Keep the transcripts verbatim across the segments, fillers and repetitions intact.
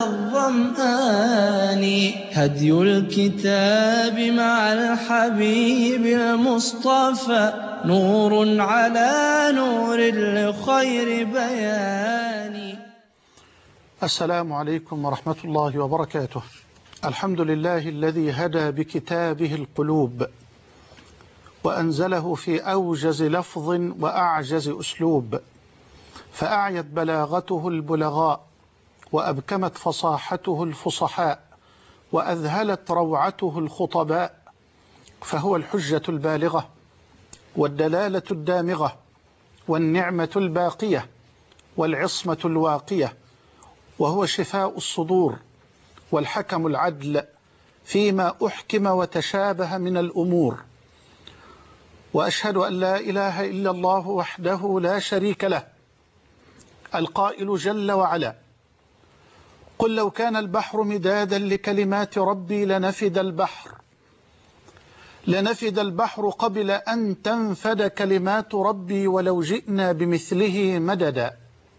الظمآن هدي الكتاب مع الحبيب المصطفى نور على نور لخير بيان. السلام عليكم ورحمة الله وبركاته. الحمد لله الذي هدى بكتابه القلوب وأنزله في أوجز لفظ وأعجز أسلوب، فأعيت بلاغته البلغاء وأبكمت فصاحته الفصحاء وأذهلت روعته الخطباء، فهو الحجة البالغة والدلالة الدامغة والنعمة الباقية والعصمة الواقية، وهو شفاء الصدور والحكم العدل فيما أحكم وتشابه من الأمور. وأشهد أن لا إله إلا الله وحده لا شريك له، القائل جل وعلا: قل لو كان البحر مدادا لكلمات ربي لنفد البحر لنفد البحر قبل أن تنفد كلمات ربي ولو جئنا بمثله مددا.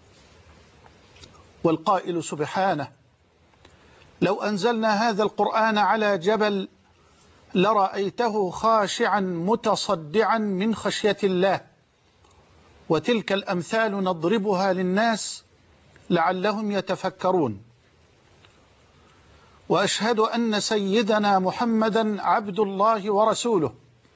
والقائل سبحانه: لو أنزلنا هذا القرآن على جبل لرأيته خاشعا متصدعا من خشية الله. وتلك الأمثال نضربها للناس لعلهم يتفكرون. وأشهد أن سيدنا محمدا عبد الله ورسوله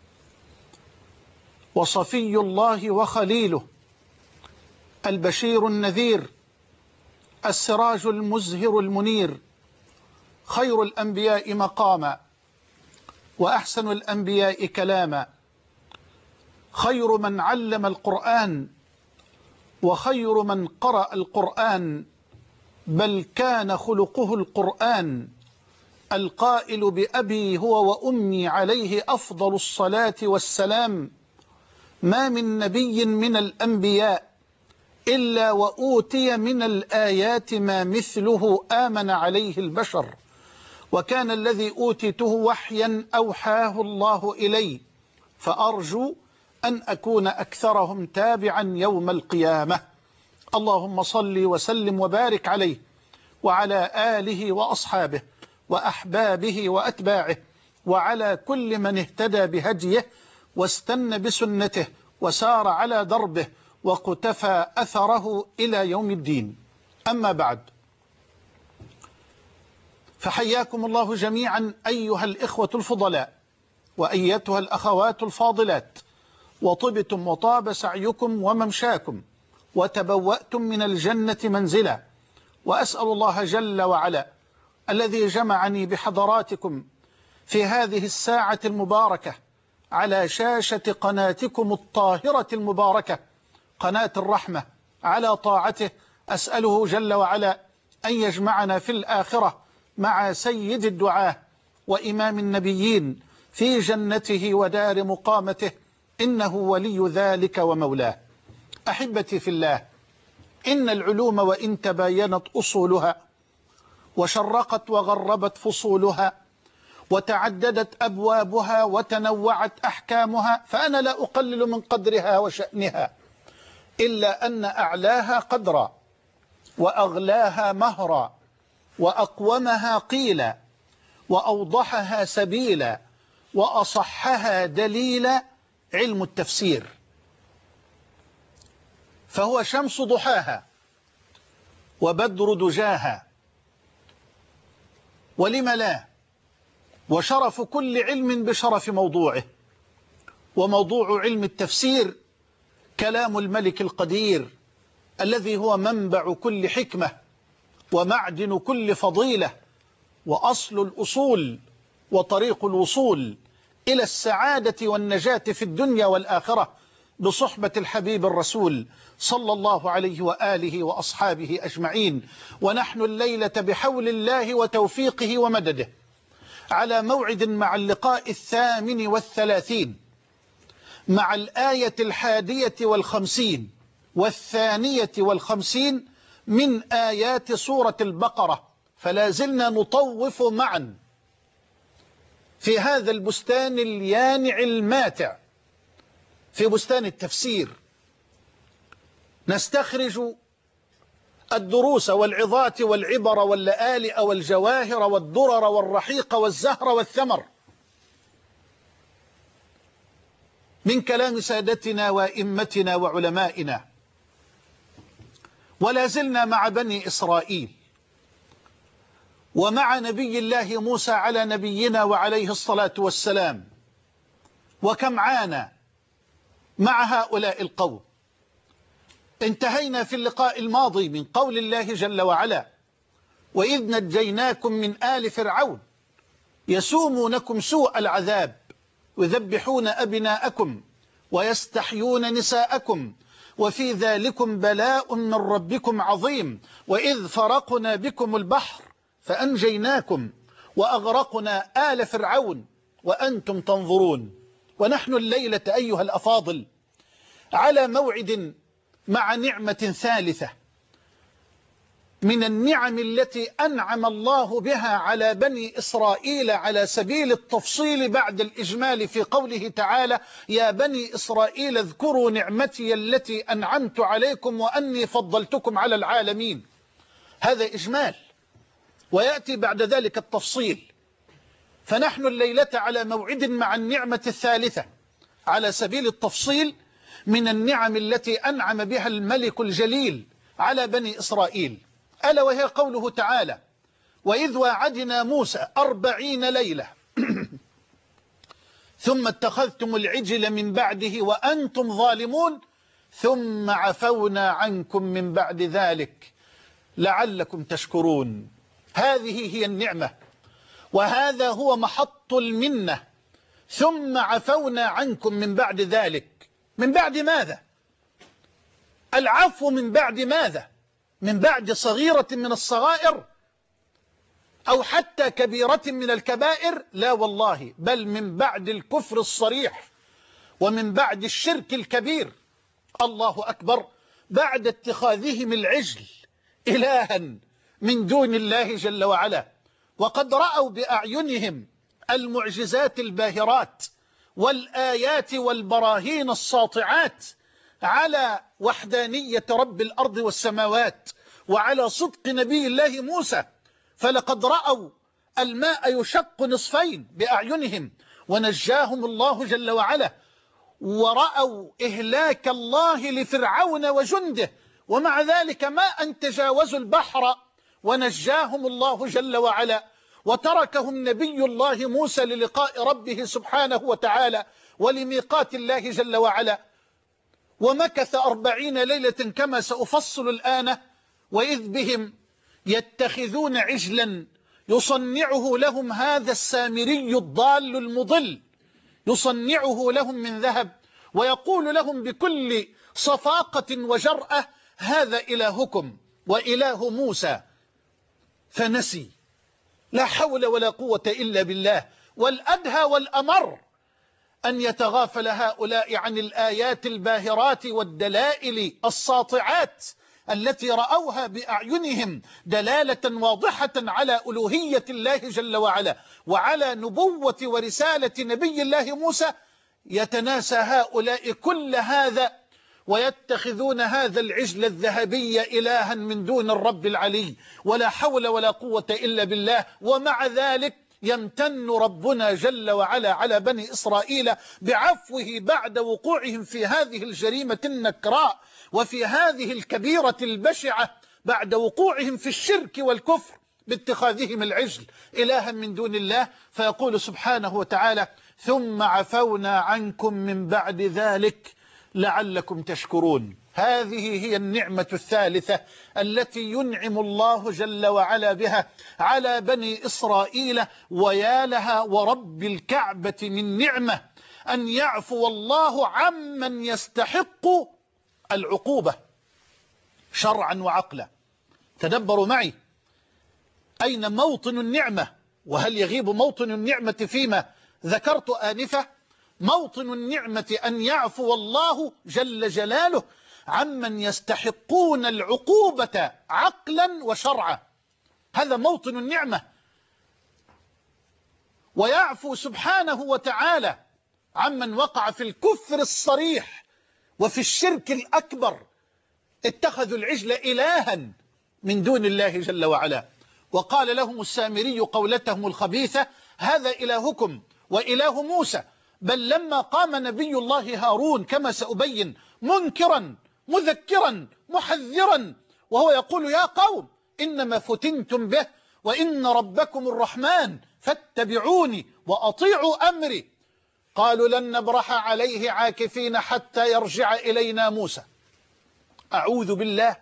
وصفي الله وخليله، البشير النذير، السراج المزهر المنير، خير الأنبياء مقاما وأحسن الأنبياء كلاما، خير من علم القرآن وخير من قرأ القرآن، بل كان خلقه القرآن، القائل بأبي هو وأمي عليه أفضل الصلاة والسلام: ما من نبي من الأنبياء إلا وأوتي من الآيات ما مثله آمن عليه البشر، وكان الذي أوتيته وحيا أوحاه الله إلي، فأرجو أن أكون أكثرهم تابعا يوم القيامة. اللهم صل وسلم وبارك عليه وعلى آله وأصحابه وأحبابه وأتباعه وعلى كل من اهتدى بهديه واستنى بسنته وسار على دربه وقتفى أثره إلى يوم الدين. أما بعد، فحياكم الله جميعا أيها الإخوة الفضلاء وأيتها الأخوات الفاضلات، وطبتم وطاب سعيكم وممشاكم وتبوأتم من الجنة منزلا. وأسأل الله جل وعلا الذي جمعني بحضراتكم في هذه الساعة المباركة على شاشة قناتكم الطاهرة المباركة، قناة الرحمة، على طاعته، أسأله جل وعلا أن يجمعنا في الآخرة مع سيد الدعاة وإمام النبيين في جنته ودار مقامته، إنه ولي ذلك ومولاه. أحبتي في الله، إن العلوم وإن تباينت أصولها وشرقت وغربت فصولها وتعددت أبوابها وتنوعت أحكامها، فأنا لا أقلل من قدرها وشأنها، إلا أن أعلاها قدرا وأغلاها مهرا وأقومها قيلا وأوضحها سبيلا وأصحها دليلا علم التفسير، فهو شمس ضحاها وبدر دجاها، ولم لا، وشرف كل علم بشرف موضوعه. وموضوع علم التفسير كلام الملك القدير الذي هو منبع كل حكمة ومعدن كل فضيلة وأصل الأصول وطريق الوصول إلى السعادة والنجاة في الدنيا والآخرة بصحبة الحبيب الرسول صلى الله عليه وآله وأصحابه أجمعين. ونحن الليلة بحول الله وتوفيقه ومدده على موعد مع اللقاء الثامن والثلاثين مع الآية الحادية والخمسين والثانية والخمسين من آيات سورة البقرة، فلا زلنا نطوف معا في هذا البستان اليانع الماتع، في بستان التفسير، نستخرج الدروس والعظات والعبر واللآلئ والجواهر والدرر والرحيق والزهر والثمر من كلام سادتنا وإمتنا وعلمائنا. ولا زلنا مع بني إسرائيل ومع نبي الله موسى على نبينا وعليه الصلاة والسلام. وكم عانى مع هؤلاء القوم. انتهينا في اللقاء الماضي من قول الله جل وعلا: وإذ نجيناكم من آل فرعون يسومونكم سوء العذاب يذبحون أبناءكم ويستحيون نساءكم وفي ذلكم بلاء من ربكم عظيم وإذ فرقنا بكم البحر فأنجيناكم وأغرقنا آل فرعون وأنتم تنظرون. ونحن الليلة أيها الأفاضل على موعد مع نعمة ثالثة من النعم التي أنعم الله بها على بني إسرائيل على سبيل التفصيل بعد الإجمال في قوله تعالى: يا بني إسرائيل اذكروا نعمتي التي أنعمت عليكم وأني فضلتكم على العالمين. هذا إجمال ويأتي بعد ذلك التفصيل. فنحن الليلة على موعد مع النعمة الثالثة على سبيل التفصيل من النعم التي أنعم بها الملك الجليل على بني إسرائيل، ألا وهي قوله تعالى: وإذ واعدنا موسى أربعين ليلة ثم اتخذتم العجل من بعده وأنتم ظالمون ثم عفونا عنكم من بعد ذلك لعلكم تشكرون. هذه هي النعمة وهذا هو محط المنة. ثم عفونا عنكم من بعد ذلك. من بعد ماذا؟ العفو من بعد ماذا؟ من بعد صغيرة من الصغائر أو حتى كبيرة من الكبائر؟ لا والله، بل من بعد الكفر الصريح ومن بعد الشرك الكبير. الله أكبر. بعد اتخاذهم العجل إلها من دون الله جل وعلا، وقد رأوا بأعينهم المعجزات الباهرات والآيات والبراهين الساطعات على وحدانية رب الأرض والسماوات وعلى صدق نبي الله موسى. فلقد رأوا الماء يشق نصفين بأعينهم ونجاهم الله جل وعلا، ورأوا إهلاك الله لفرعون وجنده، ومع ذلك ما أن تجاوزوا البحر ونجاهم الله جل وعلا وتركهم نبي الله موسى للقاء ربه سبحانه وتعالى ولميقات الله جل وعلا، ومكث أربعين ليلة كما سأفصل الآن. وإذ بهم يتخذون عجلا يصنعه لهم هذا السامري الضال المضل، يصنعه لهم من ذهب ويقول لهم بكل صفاقة وجرأة: هذا إلهكم وإله موسى فنسي. لا حول ولا قوة إلا بالله. والأدهى والأمر أن يتغافل هؤلاء عن الآيات الباهرات والدلائل الساطعات التي رأوها بأعينهم دلالة واضحة على ألوهية الله جل وعلا وعلى نبوة ورسالة نبي الله موسى. يتناسى هؤلاء كل هذا ويتخذون هذا العجل الذهبي إلها من دون الرب العلي. ولا حول ولا قوة إلا بالله. ومع ذلك يمتن ربنا جل وعلا على بني إسرائيل بعفوه بعد وقوعهم في هذه الجريمة النكراء وفي هذه الكبيرة البشعة، بعد وقوعهم في الشرك والكفر باتخاذهم العجل إلها من دون الله. فيقول سبحانه وتعالى: ثم عفونا عنكم من بعد ذلك لعلكم تشكرون. هذه هي النعمة الثالثة التي ينعم الله جل وعلا بها على بني إسرائيل. ويا لها ورب الكعبة من نعمة أن يعفو الله عمن يستحق العقوبة شرعا وعقلا. تدبروا معي، أين موطن النعمة؟ وهل يغيب موطن النعمة فيما ذكرت آنفة؟ موطن النعمة أن يعفو الله جل جلاله عمن يستحقون العقوبة عقلا وشرعا. هذا موطن النعمة. ويعفو سبحانه وتعالى عمن وقع في الكفر الصريح وفي الشرك الأكبر. اتخذوا العجل إلها من دون الله جل وعلا. وقال لهم السامري قولتهم الخبيثة: هذا إلهكم وإله موسى. بل لما قام نبي الله هارون كما سأبين منكرا مذكرا محذرا وهو يقول: يا قوم إنما فتنتم به وإن ربكم الرحمن فاتبعوني وأطيعوا أمري، قالوا لن نبرح عليه عاكفين حتى يرجع إلينا موسى. أعوذ بالله.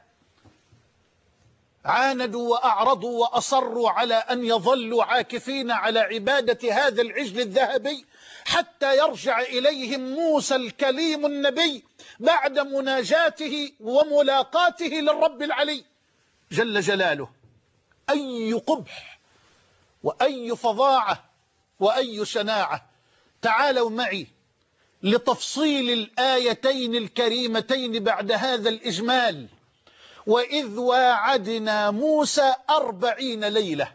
عاندوا وأعرضوا وأصروا على أن يظلوا عاكفين على عبادة هذا العجل الذهبي حتى يرجع إليهم موسى الكليم النبي بعد مناجاته وملاقاته للرب العلي جل جلاله. أي قبح وأي فظاعة وأي شناعة. تعالوا معي لتفصيل الآيتين الكريمتين بعد هذا الإجمال. وإذ واعدنا موسى أربعين ليلة.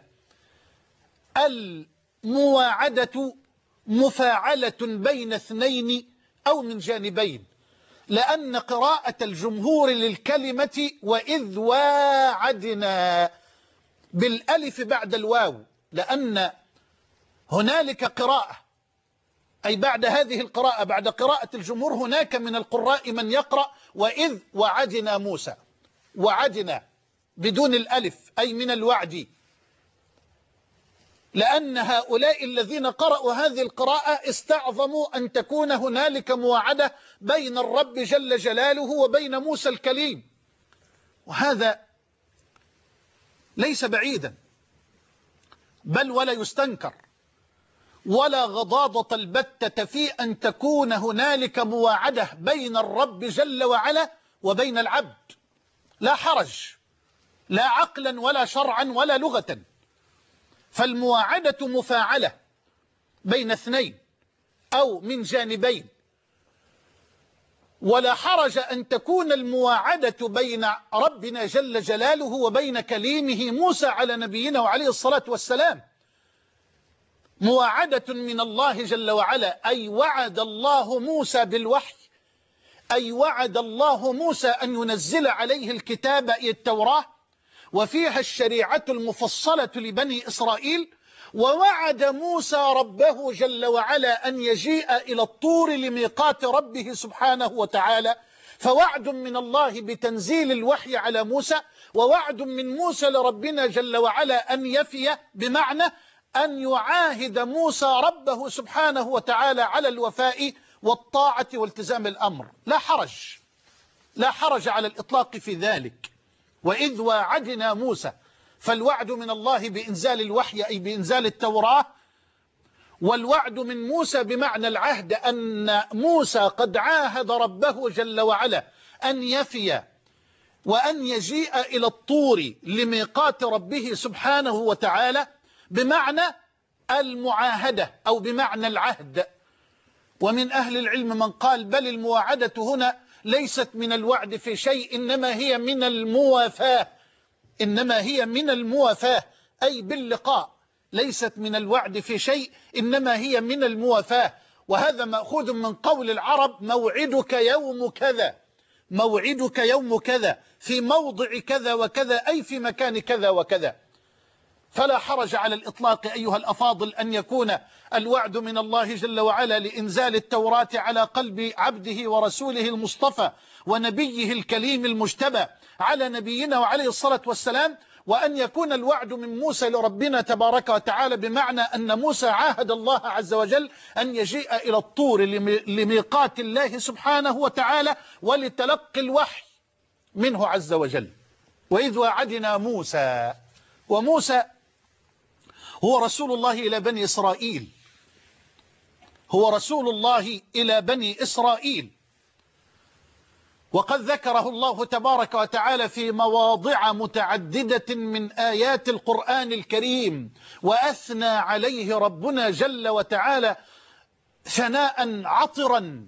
المواعدة مفاعلة بين اثنين أو من جانبين، لأن قراءة الجمهور للكلمة وإذ واعدنا بالألف بعد الواو، لأن هنالك قراءة، أي بعد هذه القراءة بعد قراءة الجمهور هناك من القراء من يقرأ وإذ وعدنا موسى، وعدنا بدون الألف أي من الوعد، لأن هؤلاء الذين قرأوا هذه القراءة استعظموا أن تكون هنالك مواعدة بين الرب جل جلاله وبين موسى الكليم، وهذا ليس بعيدا بل ولا يستنكر ولا غضاضة البتة في أن تكون هنالك مواعدة بين الرب جل وعلا وبين العبد، لا حرج، لا عقلا ولا شرعا ولا لغة. فالمواعدة مفاعلة بين اثنين أو من جانبين، ولا حرج أن تكون المواعدة بين ربنا جل جلاله وبين كليمه موسى على نبينا وعليه الصلاة والسلام. مواعدة من الله جل وعلا، أي وعد الله موسى بالوحي، أي وعد الله موسى أن ينزل عليه الكتاب التوراة وفيها الشريعة المفصلة لبني إسرائيل، ووعد موسى ربه جل وعلا أن يجيء إلى الطور لميقات ربه سبحانه وتعالى. فوعد من الله بتنزيل الوحي على موسى، ووعد من موسى لربنا جل وعلا أن يفي، بمعنى أن يعاهد موسى ربه سبحانه وتعالى على الوفاء والطاعة والتزام الأمر. لا حرج، لا حرج على الإطلاق في ذلك. وإذ واعدنا موسى، فالوعد من الله بإنزال الوحي أي بإنزال التوراة، والوعد من موسى بمعنى العهد، أن موسى قد عاهد ربه جل وعلا أن يفي وأن يجيء إلى الطور لميقات ربه سبحانه وتعالى، بمعنى المعاهدة أو بمعنى العهد. ومن أهل العلم من قال بل المواعدة هنا ليست من الوعد في شيء، إنما هي من الموافاة، إنما هي من الموافاة أي باللقاء، ليست من الوعد في شيء إنما هي من الموافاة. وهذا مأخوذ من قول العرب موعدك يوم كذا، موعدك يوم كذا في موضع كذا وكذا، أي في مكان كذا وكذا. فلا حرج على الإطلاق أيها الأفاضل أن يكون الوعد من الله جل وعلا لإنزال التوراة على قلب عبده ورسوله المصطفى ونبيه الكليم المجتبى على نبينا وعليه الصلاة والسلام، وأن يكون الوعد من موسى لربنا تبارك وتعالى بمعنى أن موسى عاهد الله عز وجل أن يجيء إلى الطور لميقات الله سبحانه وتعالى ولتلقي الوحي منه عز وجل. وإذ وعدنا موسى، وموسى هو رسول الله إلى بني إسرائيل، هو رسول الله إلى بني إسرائيل، وقد ذكره الله تبارك وتعالى في مواضع متعددة من آيات القرآن الكريم، وأثنى عليه ربنا جل وتعالى ثناء عطرا،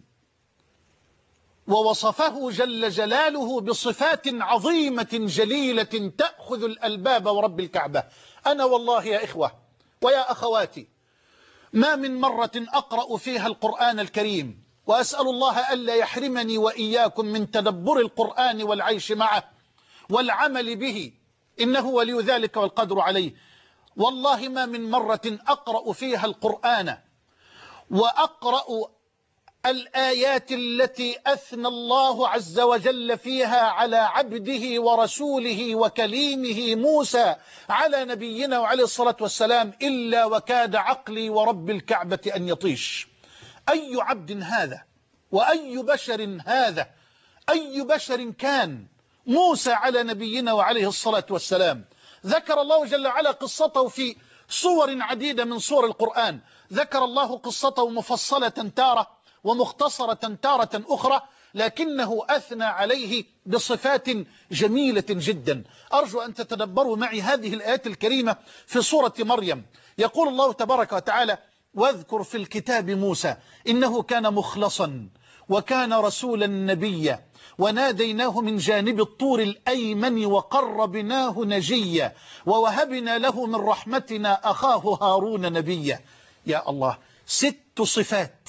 ووصفه جل جلاله بصفات عظيمة جليلة تأخذ الألباب ورب الكعبة. أنا والله يا إخوة ويا أخواتي ما من مرة أقرأ فيها القرآن الكريم، وأسأل الله ألا يحرمني وإياكم من تدبر القرآن والعيش معه والعمل به إنه ولي ذلك والقدر عليه. والله ما من مرة أقرأ فيها القرآن وأقرأ الآيات التي أثنى الله عز وجل فيها على عبده ورسوله وكليمه موسى على نبينا وعليه الصلاة والسلام إلا وكاد عقلي ورب الكعبة أن يطيش. أي عبد هذا وأي بشر هذا؟ أي بشر كان موسى على نبينا وعليه الصلاة والسلام؟ ذكر الله جل وعلا قصته في صور عديدة من صور القرآن. ذكر الله قصته مفصلة تارة ومختصرة تارة أخرى، لكنه أثنى عليه بصفات جميلة جدا. أرجو أن تتدبروا معي هذه الآيات الكريمة في سورة مريم. يقول الله تبارك وتعالى: واذكر في الكتاب موسى إنه كان مخلصا وكان رسولا نبيا وناديناه من جانب الطور الأيمن وقربناه نجيا ووهبنا له من رحمتنا أخاه هارون نبيا. يا الله، ست صفات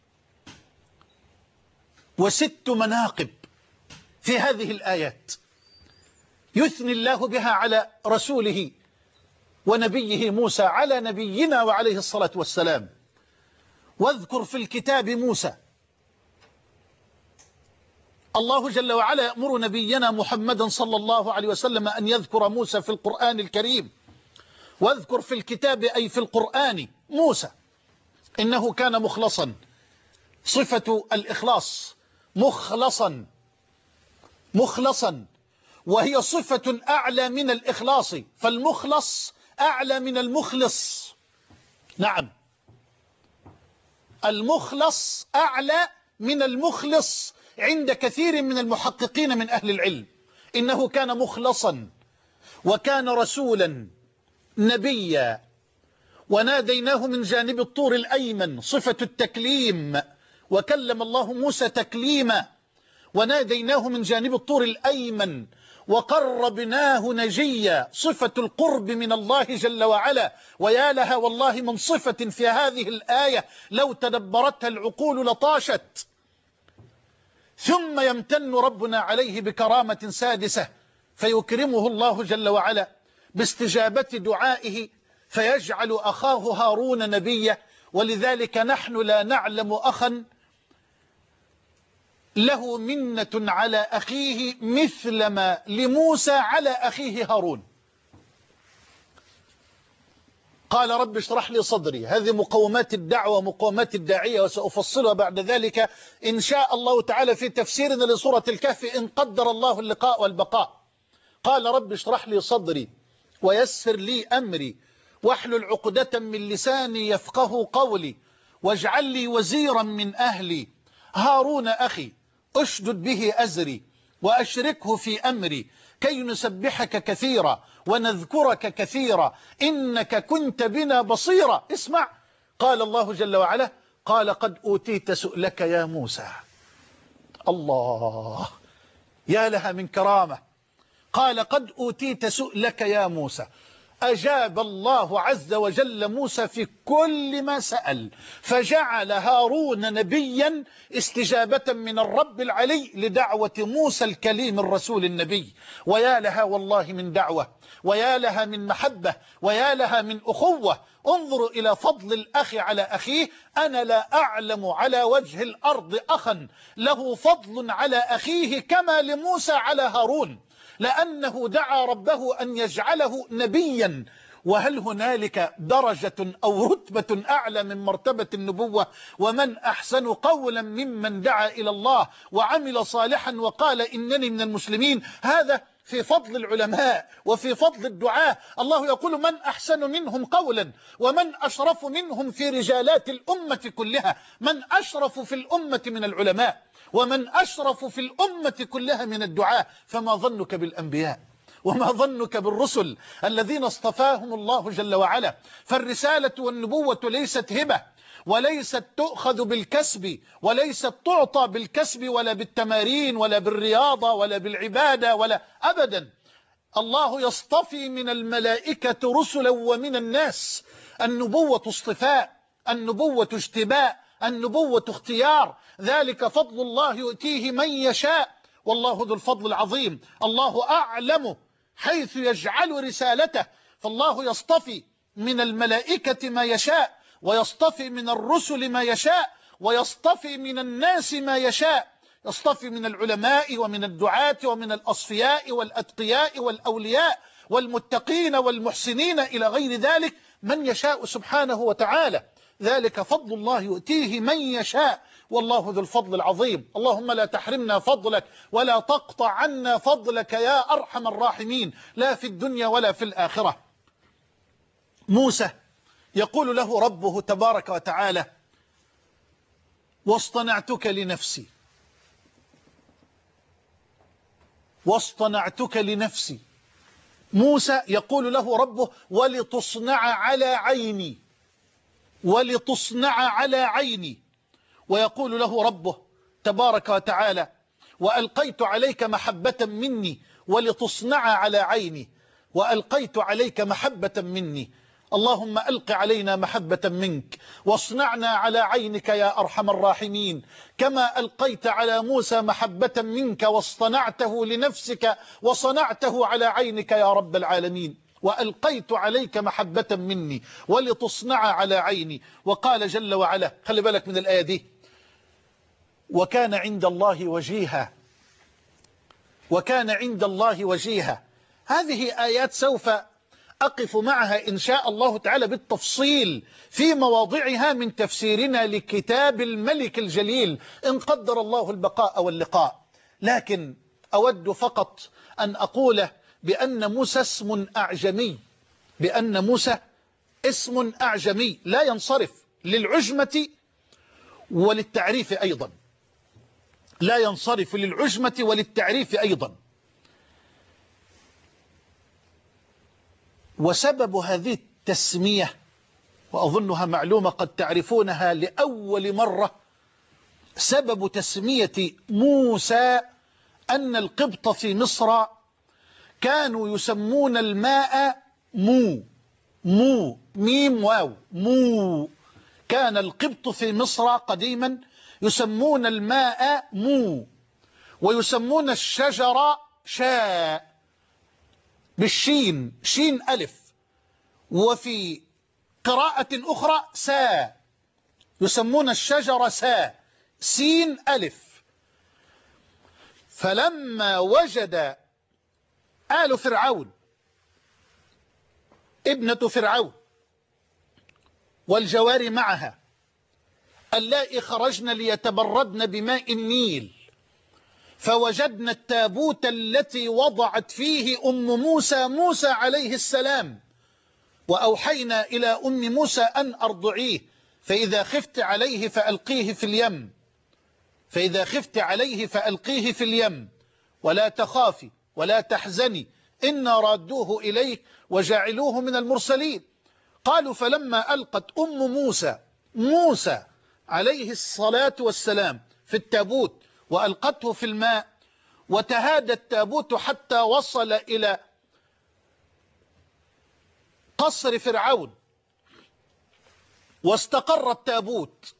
وست مناقب في هذه الآيات يثني الله بها على رسوله ونبيه موسى على نبينا وعليه الصلاة والسلام. واذكر في الكتاب موسى، الله جل وعلا يأمر نبينا محمدا صلى الله عليه وسلم أن يذكر موسى في القرآن الكريم. واذكر في الكتاب أي في القرآن موسى إنه كان مخلصا، صفة الإخلاص، مخلصا مخلصا وهي صفة أعلى من الإخلاص، فالمخلص أعلى من المخلص. نعم، المخلص أعلى من المخلص عند كثير من المحققين من أهل العلم. إنه كان مخلصا وكان رسولا نبيا وناديناه من جانب الطور الأيمن، صفة التكليم، وكلم الله موسى تكليما، وناديناه من جانب الطور الأيمن وقربناه نجيا، صفة القرب من الله جل وعلا. ويا لها والله من صفة في هذه الآية لو تدبرتها العقول لطاشت. ثم يمتن ربنا عليه بكرامة سادسة، فيكرمه الله جل وعلا باستجابة دعائه فيجعل أخاه هارون نبيا. ولذلك نحن لا نعلم أخا له منة على أخيه مثل ما لموسى على أخيه هارون. قال رب اشرح لي صدري، هذه مقومات الدعوة مقومات الداعية، وسأفصلها بعد ذلك إن شاء الله تعالى في تفسيرنا لسورة الكهف إن قدر الله اللقاء والبقاء. قال رب اشرح لي صدري ويسر لي أمري واحلل عقدة من لساني يفقه قولي واجعل لي وزيرا من أهلي هارون أخي أشدد به أزري وأشركه في أمري كي نسبحك كثيرا ونذكرك كثيرا إنك كنت بنا بصيرا. اسمع، قال الله جل وعلا: قال قد أوتيت سؤلك يا موسى. الله، يا لها من كرامة. قال قد أوتيت سؤلك يا موسى. أجاب الله عز وجل موسى في كل ما سأل، فجعل هارون نبيا استجابة من الرب العلي لدعوة موسى الكليم الرسول النبي. ويا لها والله من دعوة، ويا لها من محبة، ويا لها من أخوة. انظروا إلى فضل الأخ على أخيه. أنا لا أعلم على وجه الأرض أخا له فضل على أخيه كما لموسى على هارون، لأنه دعا ربه أن يجعله نبيا. وهل هنالك درجة أو رتبة أعلى من مرتبة النبوة؟ ومن أحسن قولا ممن دعا إلى الله وعمل صالحا وقال إنني من المسلمين. هذا في فضل العلماء وفي فضل الدعاة. الله يقول: من أحسن منهم قولا ومن أشرف منهم في رجالات الأمة كلها. من أشرف في الأمة من العلماء ومن أشرف في الأمة كلها من الدعاة. فما ظنك بالأنبياء وما ظنك بالرسل الذين اصطفاهم الله جل وعلا. فالرسالة والنبوة ليست هبة وليست تؤخذ بالكسب وليست تعطى بالكسب ولا بالتمارين ولا بالرياضة ولا بالعبادة ولا أبدا. الله يصطفي من الملائكة رسلا ومن الناس. النبوة اصطفاء، النبوة اجتباء، النبوة اختيار. ذلك فضل الله يؤتيه من يشاء والله ذو الفضل العظيم. الله أعلم حيث يجعل رسالته. فالله يصطفي من الملائكة ما يشاء، ويصطفي من الرسل ما يشاء، ويصطفي من الناس ما يشاء. يصطفي من العلماء ومن الدعاة ومن الأصفياء والأتقياء والأولياء والمتقين والمحسنين إلى غير ذلك من يشاء سبحانه وتعالى. ذلك فضل الله يؤتيه من يشاء، والله ذو الفضل العظيم. اللهم لا تحرمنا فضلك ولا تقطع عنا فضلك يا أرحم الراحمين، لا في الدنيا ولا في الآخرة. موسى يقول له ربه تبارك وتعالى: واصطنعتك لنفسي، واصطنعتك لنفسي. موسى يقول له ربه: ولتصنع على عيني، ولتصنع على عيني. ويقول له ربه تبارك وتعالى: وألقيت عليك محبة مني ولتصنع على عيني، وألقيت عليك محبة مني. اللهم ألق علينا محبة منك، واصنعنا على عينك يا أرحم الراحمين، كما ألقيت على موسى محبة منك واصطنعته لنفسك وصنعته على عينك يا رب العالمين. وألقيت عليك محبة مني ولتصنع على عيني. وقال جل وعلا، خلي بالك من الآية دي: وكان عند الله وجيها، وكان عند الله وجيها. هذه آيات سوف أقف معها إن شاء الله تعالى بالتفصيل في مواضعها من تفسيرنا لكتاب الملك الجليل إن قدر الله البقاء واللقاء. لكن أود فقط أن أقول بأن موسى اسم أعجمي، بأن موسى اسم أعجمي لا ينصرف للعجمة وللتعريف أيضا، لا ينصرف للعجمة وللتعريف أيضا. وسبب هذه التسمية وأظنها معلومة قد تعرفونها لأول مرة، سبب تسمية موسى أن القبط في مصر كانوا يسمون الماء مو، مو ميم واو مو. كان القبط في مصر قديما يسمون الماء مو، ويسمون الشجر شاء بالشين، شين ألف، وفي قراءة أخرى سا، يسمون الشجر سا سين ألف. فلما وجد آل فرعون ابنة فرعون والجواري معها اللائي خرجن ليتبردن بماء النيل، فوجدنا التابوت التي وضعت فيه أم موسى موسى عليه السلام، وأوحينا إلى أم موسى أن أرضعيه، فإذا خفت عليه فألقيه في اليم، فإذا خفت عليه فألقيه في اليم ولا تخافي ولا تحزني إنا رادوه إليك وجعلوه من المرسلين. قالوا فلما ألقت أم موسى موسى عليه الصلاة والسلام في التابوت وألقته في الماء، وتهادى التابوت حتى وصل إلى قصر فرعون، واستقر التابوت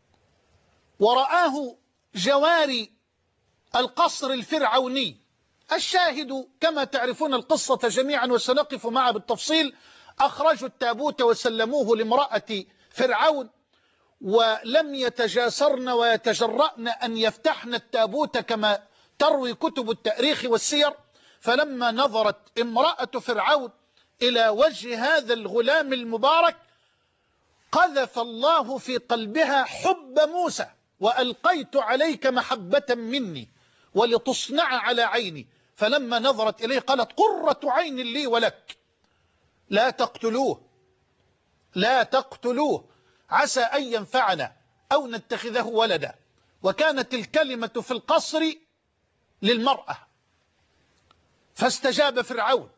ورآه جواري القصر الفرعوني. الشاهد كما تعرفون القصة جميعا وسنقف معها بالتفصيل. أخرجوا التابوت وسلموه لامرأة فرعون، ولم يتجاسرن ويتجرأن أن يفتحن التابوت كما تروي كتب التاريخ والسير. فلما نظرت امرأة فرعون إلى وجه هذا الغلام المبارك قذف الله في قلبها حب موسى، وألقيت عليك محبة مني ولتصنع على عيني. فلما نظرت إليه قالت قرة عين لي ولك، لا تقتلوه، لا تقتلوه، عسى أن ينفعنا أو نتخذه ولدا. وكانت الكلمة في القصر للمرأة، فاستجاب فرعون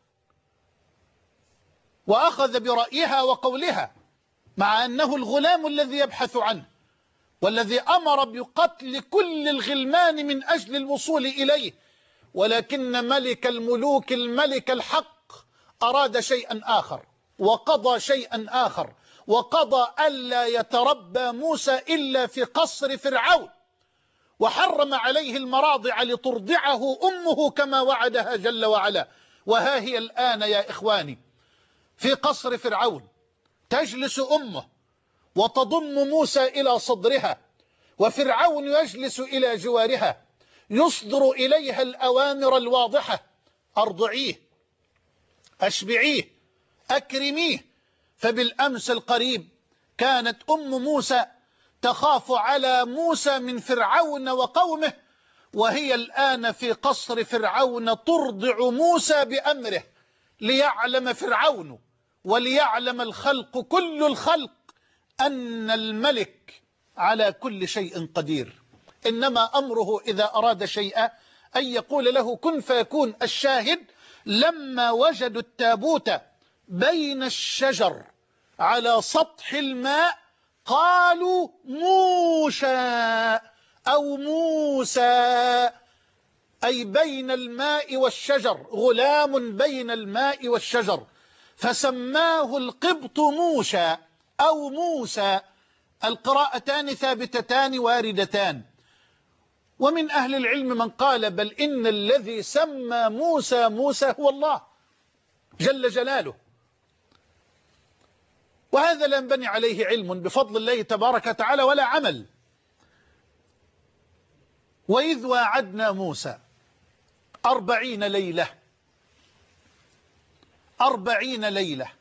وأخذ برأيها وقولها، مع أنه الغلام الذي يبحث عنه والذي أمر بقتل كل الغلمان من أجل الوصول إليه. ولكن ملك الملوك الملك الحق أراد شيئا آخر وقضى شيئا آخر، وقضى ألا يتربى موسى إلا في قصر فرعون، وحرم عليه المراضع لترضعه أمه كما وعدها جل وعلا. وها هي الآن يا إخواني في قصر فرعون، تجلس أمه وتضم موسى إلى صدرها، وفرعون يجلس إلى جوارها، يصدر إليها الأوامر الواضحة: أرضعيه، أشبعيه، أكرميه. فبالأمس القريب كانت أم موسى تخاف على موسى من فرعون وقومه، وهي الآن في قصر فرعون ترضع موسى بأمره، ليعلم فرعون وليعلم الخلق كل الخلق أن الملك على كل شيء قدير. إنما أمره إذا أراد شيئا أن يقول له كن فيكون. الشاهد: لما وجدوا التابوت بين الشجر على سطح الماء قالوا موشى أو موسى، أي بين الماء والشجر، غلام بين الماء والشجر، فسماه القبط موشى أو موسى. القراءتان ثابتتان واردتان. ومن أهل العلم من قال بل إن الذي سمى موسى موسى هو الله جل جلاله، وهذا لا ينبني عليه علم بفضل الله تبارك وتعالى ولا عمل. وإذ واعدنا موسى أربعين ليلة، أربعين ليلة.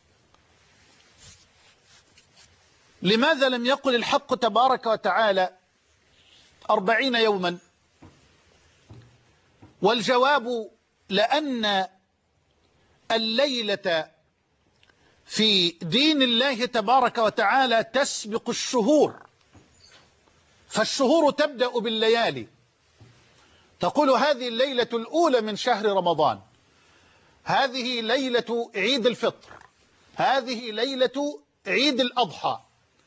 لماذا لم يقل الحق تبارك وتعالى أربعين يوما؟ والجواب: لأن الليلة في دين الله تبارك وتعالى تسبق الشهور، فالشهور تبدأ بالليالي. تقول هذه الليلة الأولى من شهر رمضان، هذه ليلة عيد الفطر، هذه ليلة عيد الأضحى.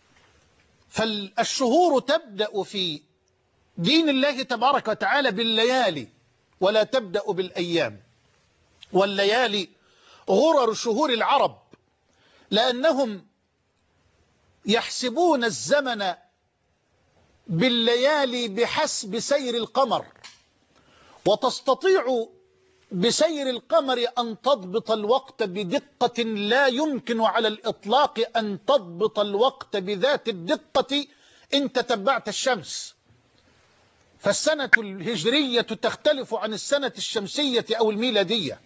فالشهور تبدأ في دين الله تبارك وتعالى بالليالي ولا تبدأ بالأيام. والليالي غرر شهور العرب، لأنهم يحسبون الزمن بالليالي بحسب سير القمر، وتستطيع بسير القمر أن تضبط الوقت بدقة لا يمكن على الإطلاق أن تضبط الوقت بذات الدقة إن تتبعت الشمس. فالسنة الهجرية تختلف عن السنة الشمسية أو الميلادية.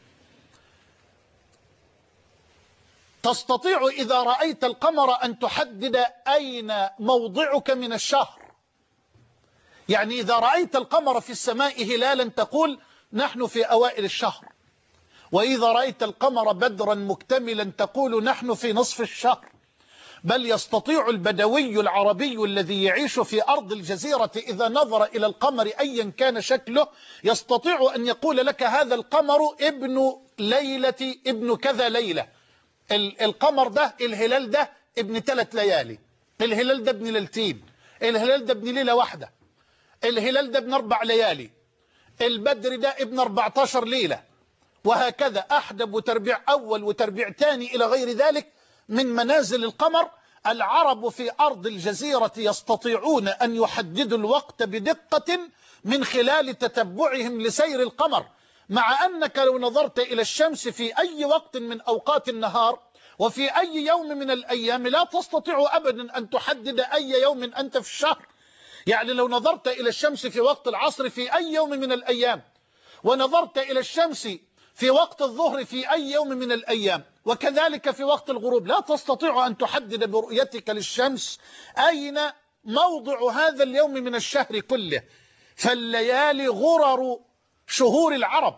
تستطيع إذا رأيت القمر أن تحدد أين موضعك من الشهر. يعني إذا رأيت القمر في السماء هلالا تقول نحن في أوائل الشهر، وإذا رأيت القمر بدرا مكتملا تقول نحن في نصف الشهر. بل يستطيع البدوي العربي الذي يعيش في أرض الجزيرة إذا نظر إلى القمر أيا كان شكله يستطيع أن يقول لك هذا القمر ابن ليلة ابن كذا ليلة، القمر ده الهلال ده ابن ثلاث ليالي، الهلال ده ابن ليلتين، الهلال ده ابن ليلة واحدة، الهلال ده ابن أربع ليالي، البدر ده ابن أربعتاشر ليلة، وهكذا أحدب وتربيع أول وتربيع ثاني إلى غير ذلك من منازل القمر. العرب في أرض الجزيرة يستطيعون أن يحددوا الوقت بدقة من خلال تتبعهم لسير القمر، مع أنك لو نظرت إلى الشمس في أي وقت من أوقات النهار وفي أي يوم من الأيام لا تستطيع أبدا أن تحدد أي يوم أنت في الشهر. يعني لو نظرت إلى الشمس في وقت العصر في أي يوم من الأيام، ونظرت إلى الشمس في وقت الظهر في أي يوم من الأيام، وكذلك في وقت الغروب، لا تستطيع أن تحدد برؤيتك للشمس أين موضع هذا اليوم من الشهر كله. فالليالي غرر شهور العرب.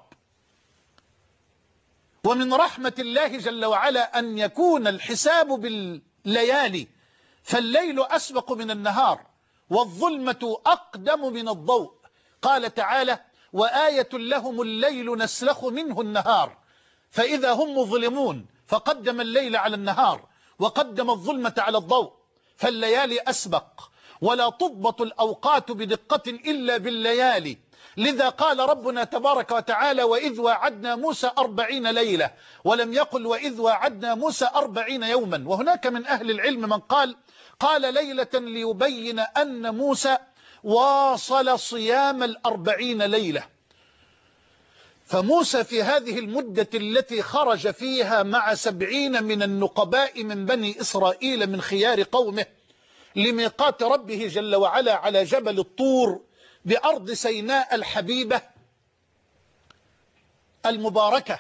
ومن رحمة الله جل وعلا أن يكون الحساب بالليالي، فالليل أسبق من النهار والظلمة أقدم من الضوء. قال تعالى: وآية لهم الليل نسلخ منه النهار فإذا هم مظلمون، فقدم الليل على النهار وقدم الظلمة على الضوء. فالليالي أسبق، ولا تضبط الأوقات بدقة إلا بالليالي. لذا قال ربنا تبارك وتعالى: وإذ واعدنا موسى أربعين ليلة، ولم يقل وإذ واعدنا موسى أربعين يوما. وهناك من أهل العلم من قال قال ليلة ليبين أن موسى واصل صيام الأربعين ليلة. فموسى في هذه المدة التي خرج فيها مع سبعين من النقباء من بني إسرائيل من خيار قومه لميقات ربه جل وعلا على جبل الطور بأرض سيناء الحبيبة المباركة،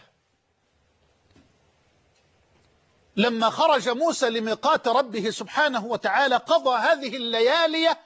لما خرج موسى لميقات ربه سبحانه وتعالى قضى هذه الليالي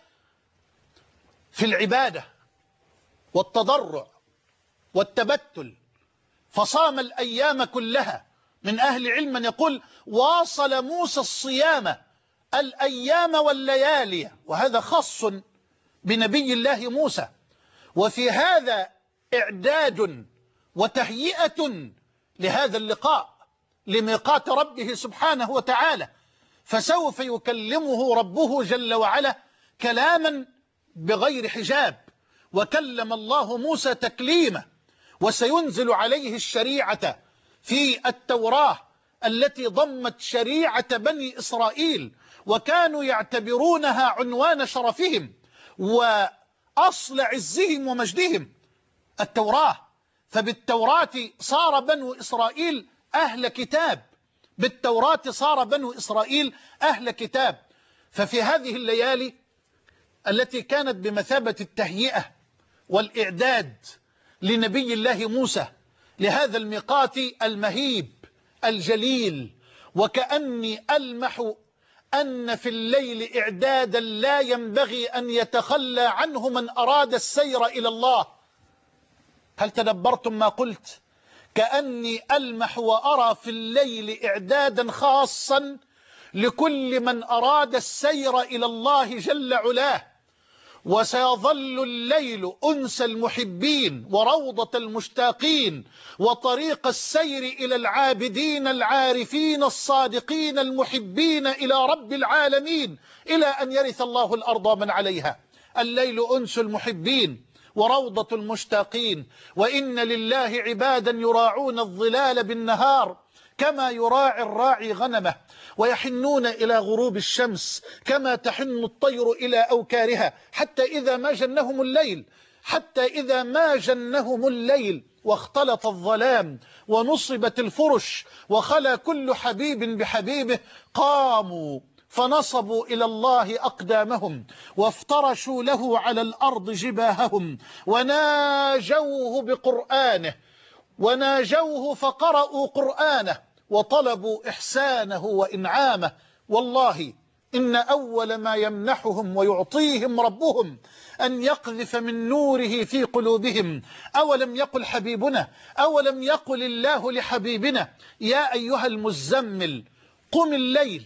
في العبادة والتضرع والتبتل، فصام الأيام كلها. من أهل علم يقول واصل موسى الصيام الأيام والليالي، وهذا خاص بنبي الله موسى. وفي هذا إعداد وتهيئة لهذا اللقاء لميقات ربه سبحانه وتعالى، فسوف يكلمه ربه جل وعلا كلاما بغير حجاب، وكلم الله موسى تكليما، وسينزل عليه الشريعة في التوراة التي ضمت شريعة بني إسرائيل، وكانوا يعتبرونها عنوان شرفهم وأصل عزهم ومجدهم التوراة. فبالتوراة صار بنو إسرائيل أهل كتاب، بالتوراة صار بنو إسرائيل أهل كتاب. ففي هذه الليالي التي كانت بمثابة التهيئة والإعداد لنبي الله موسى لهذا الميقات المهيب الجليل، وكأني ألمح أن في الليل إعدادا لا ينبغي أن يتخلى عنه من أراد السير إلى الله. هل تدبرتم ما قلت؟ كأني ألمح وأرى في الليل إعدادا خاصا لكل من أراد السير إلى الله جل علاه. وسيظل الليل أنس المحبين وروضة المشتاقين وطريق السير إلى العابدين العارفين الصادقين المحبين إلى رب العالمين إلى أن يرث الله الأرض من عليها. الليل أنس المحبين وروضة المشتاقين. وإن لله عبادا يراعون الظلال بالنهار كما يراعي الراعي غنمه، ويحنون إلى غروب الشمس كما تحن الطير إلى أوكارها، حتى إذا ما جنهم الليل حتى إذا ما جنهم الليل واختلط الظلام ونصبت الفرش وخلى كل حبيب بحبيبه، قاموا فنصبوا إلى الله أقدامهم وافترشوا له على الأرض جباههم وناجوه بقرآنه وناجوه فقرأوا قرآنه وطلبوا إحسانه وإنعامه. والله إن أول ما يمنحهم ويعطيهم ربهم أن يقذف من نوره في قلوبهم. أولم يقل حبيبنا أولم يقل الله لحبيبنا يا أيها المزمل قم الليل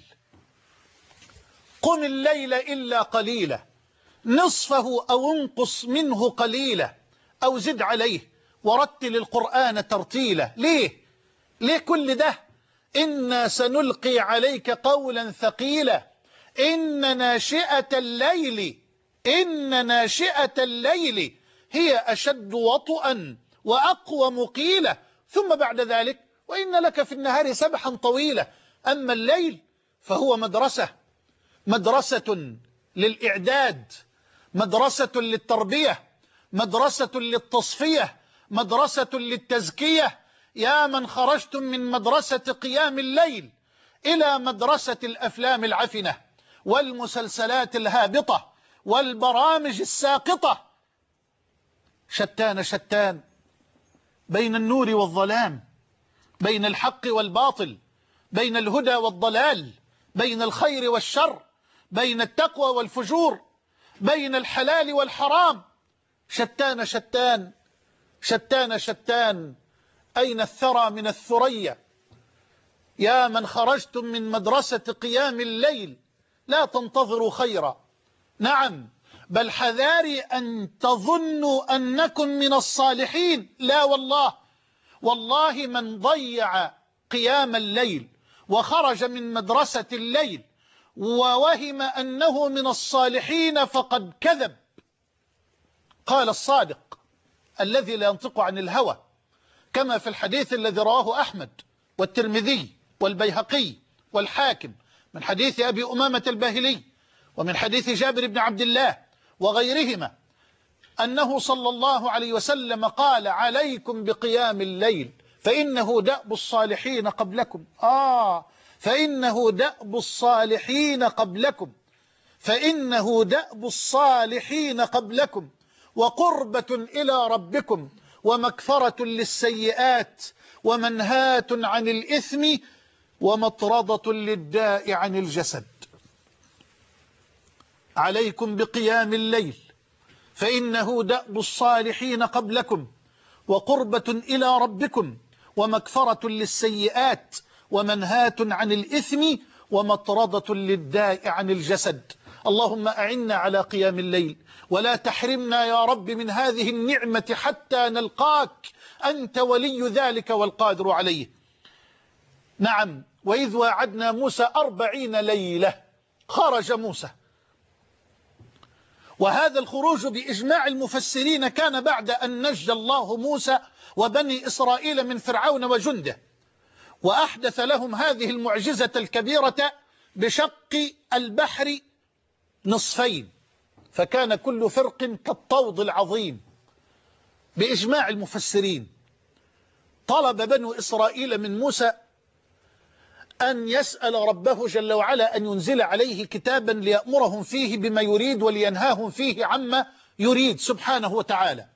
قم الليل إلا قليلا نصفه أو انقص منه قليلا أو زد عليه ورتل القرآن ترتيلا. ليه؟ ليه كل ده؟ إنا سنلقي عليك قولا ثقيلا إن ناشئة الليل إن ناشئة الليل هي أشد وطئا وأقوم قيلا ثم بعد ذلك وإن لك في النهار سبحا طويلا. أما الليل فهو مدرسة مدرسة للإعداد، مدرسة للتربية، مدرسة للتصفية، مدرسة للتزكية. يا من خرجتم من مدرسة قيام الليل إلى مدرسة الأفلام العفنة والمسلسلات الهابطة والبرامج الساقطة، شتان شتان بين النور والظلام، بين الحق والباطل، بين الهدى والضلال، بين الخير والشر، بين التقوى والفجور، بين الحلال والحرام. شتان شتان شتان شتان أين الثرى من الثريا؟ يا من خرجتم من مدرسة قيام الليل لا تنتظروا خيرا، نعم بل حذاري أن تظنوا أنكم من الصالحين. لا والله، والله من ضيع قيام الليل وخرج من مدرسة الليل ووهم أنه من الصالحين فقد كذب. قال الصادق الذي لا ينطق عن الهوى كما في الحديث الذي رواه أحمد والترمذي والبيهقي والحاكم من حديث أبي أمامة الباهلي ومن حديث جابر بن عبد الله وغيرهما، أنه صلى الله عليه وسلم قال عليكم بقيام الليل فإنه دأب الصالحين قبلكم. آه فإنه دأب الصالحين قبلكم فإنه دأب الصالحين قبلكم وقربة إلى ربكم ومكفرة للسيئات ومنهاة عن الإثم ومطردة للداء عن الجسد. عليكم بقيام الليل فإنه دأب الصالحين قبلكم وقربة إلى ربكم ومكفرة للسيئات ومنهاة عن الإثم ومطردة للداء عن الجسد. اللهم أعنا على قيام الليل ولا تحرمنا يا رب من هذه النعمة حتى نلقاك، أنت ولي ذلك والقادر عليه. نعم، وإذ واعدنا موسى أربعين ليلة خرج موسى، وهذا الخروج بإجماع المفسرين كان بعد أن نجى الله موسى وبني إسرائيل من فرعون وجنده، وأحدث لهم هذه المعجزة الكبيرة بشق البحر نصفين، فكان كل فرق كالطود العظيم بإجماع المفسرين. طلب بنو إسرائيل من موسى أن يسأل ربه جل وعلا أن ينزل عليه كتابا ليأمرهم فيه بما يريد ولينهاهم فيه عما يريد سبحانه وتعالى،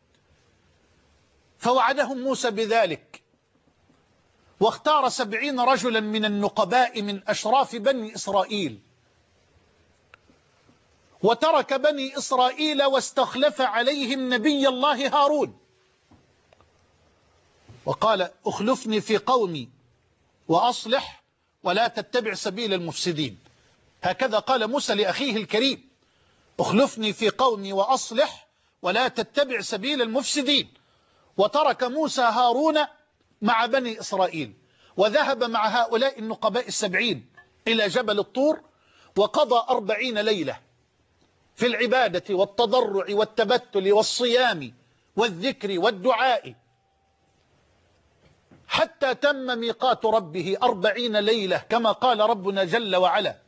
فوعدهم موسى بذلك، واختار سبعين رجلا من النقباء من أشراف بني إسرائيل، وترك بني إسرائيل واستخلف عليهم نبي الله هارون، وقال اخلفني في قومي وأصلح ولا تتبع سبيل المفسدين. هكذا قال موسى لأخيه الكريم، اخلفني في قومي وأصلح ولا تتبع سبيل المفسدين. وترك موسى هارون مع بني إسرائيل وذهب مع هؤلاء النقباء السبعين إلى جبل الطور، وقضى أربعين ليلة في العبادة والتضرع والتبتل والصيام والذكر والدعاء حتى تم ميقات ربه أربعين ليلة، كما قال ربنا جل وعلا.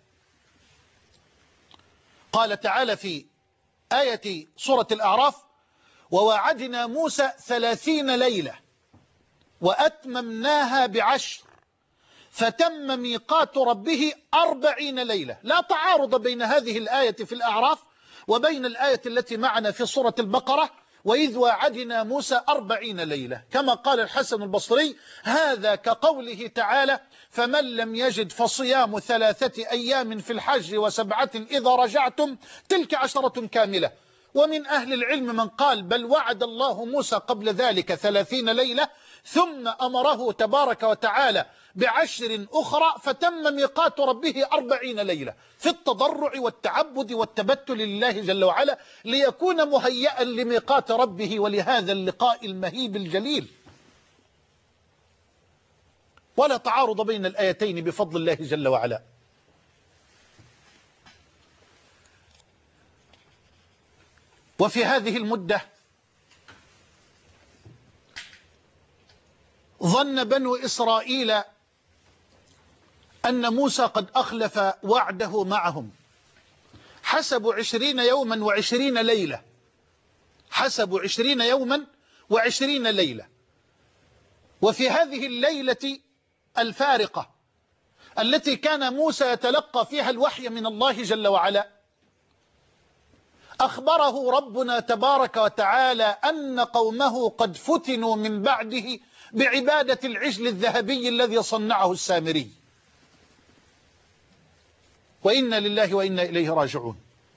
قال تعالى في آية سورة الأعراف: وواعدنا موسى ثلاثين ليلة وأتممناها بعشر فتم ميقات ربه أربعين ليلة. لا تعارض بين هذه الآية في الأعراف وبين الآية التي معنا في سورة البقرة: وإذ واعدنا موسى أربعين ليلة، كما قال الحسن البصري: هذا كقوله تعالى: فمن لم يجد فصيام ثلاثة أيام في الحج وسبعة إذا رجعتم تلك عشرة كاملة. ومن أهل العلم من قال بل وعد الله موسى قبل ذلك ثلاثين ليلة ثم أمره تبارك وتعالى بعشر أخرى فتم ميقات ربه أربعين ليلة في التضرع والتعبد والتبتل لله جل وعلا ليكون مهيئا لميقات ربه ولهذا اللقاء المهيب الجليل. ولا تعارض بين الآيتين بفضل الله جل وعلا. وفي هذه المدة ظن بنو إسرائيل أن موسى قد أخلف وعده معهم، حسبوا عشرين يوما وعشرين ليلة حسبوا عشرين يوما وعشرين ليلة. وفي هذه الليلة الفارقة التي كان موسى يتلقى فيها الوحي من الله جل وعلا، أخبره ربنا تبارك وتعالى أن قومه قد فتنوا من بعده بعبادة العجل الذهبي الذي صنعه السامري. وإنا لله وإنا إليه راجعون.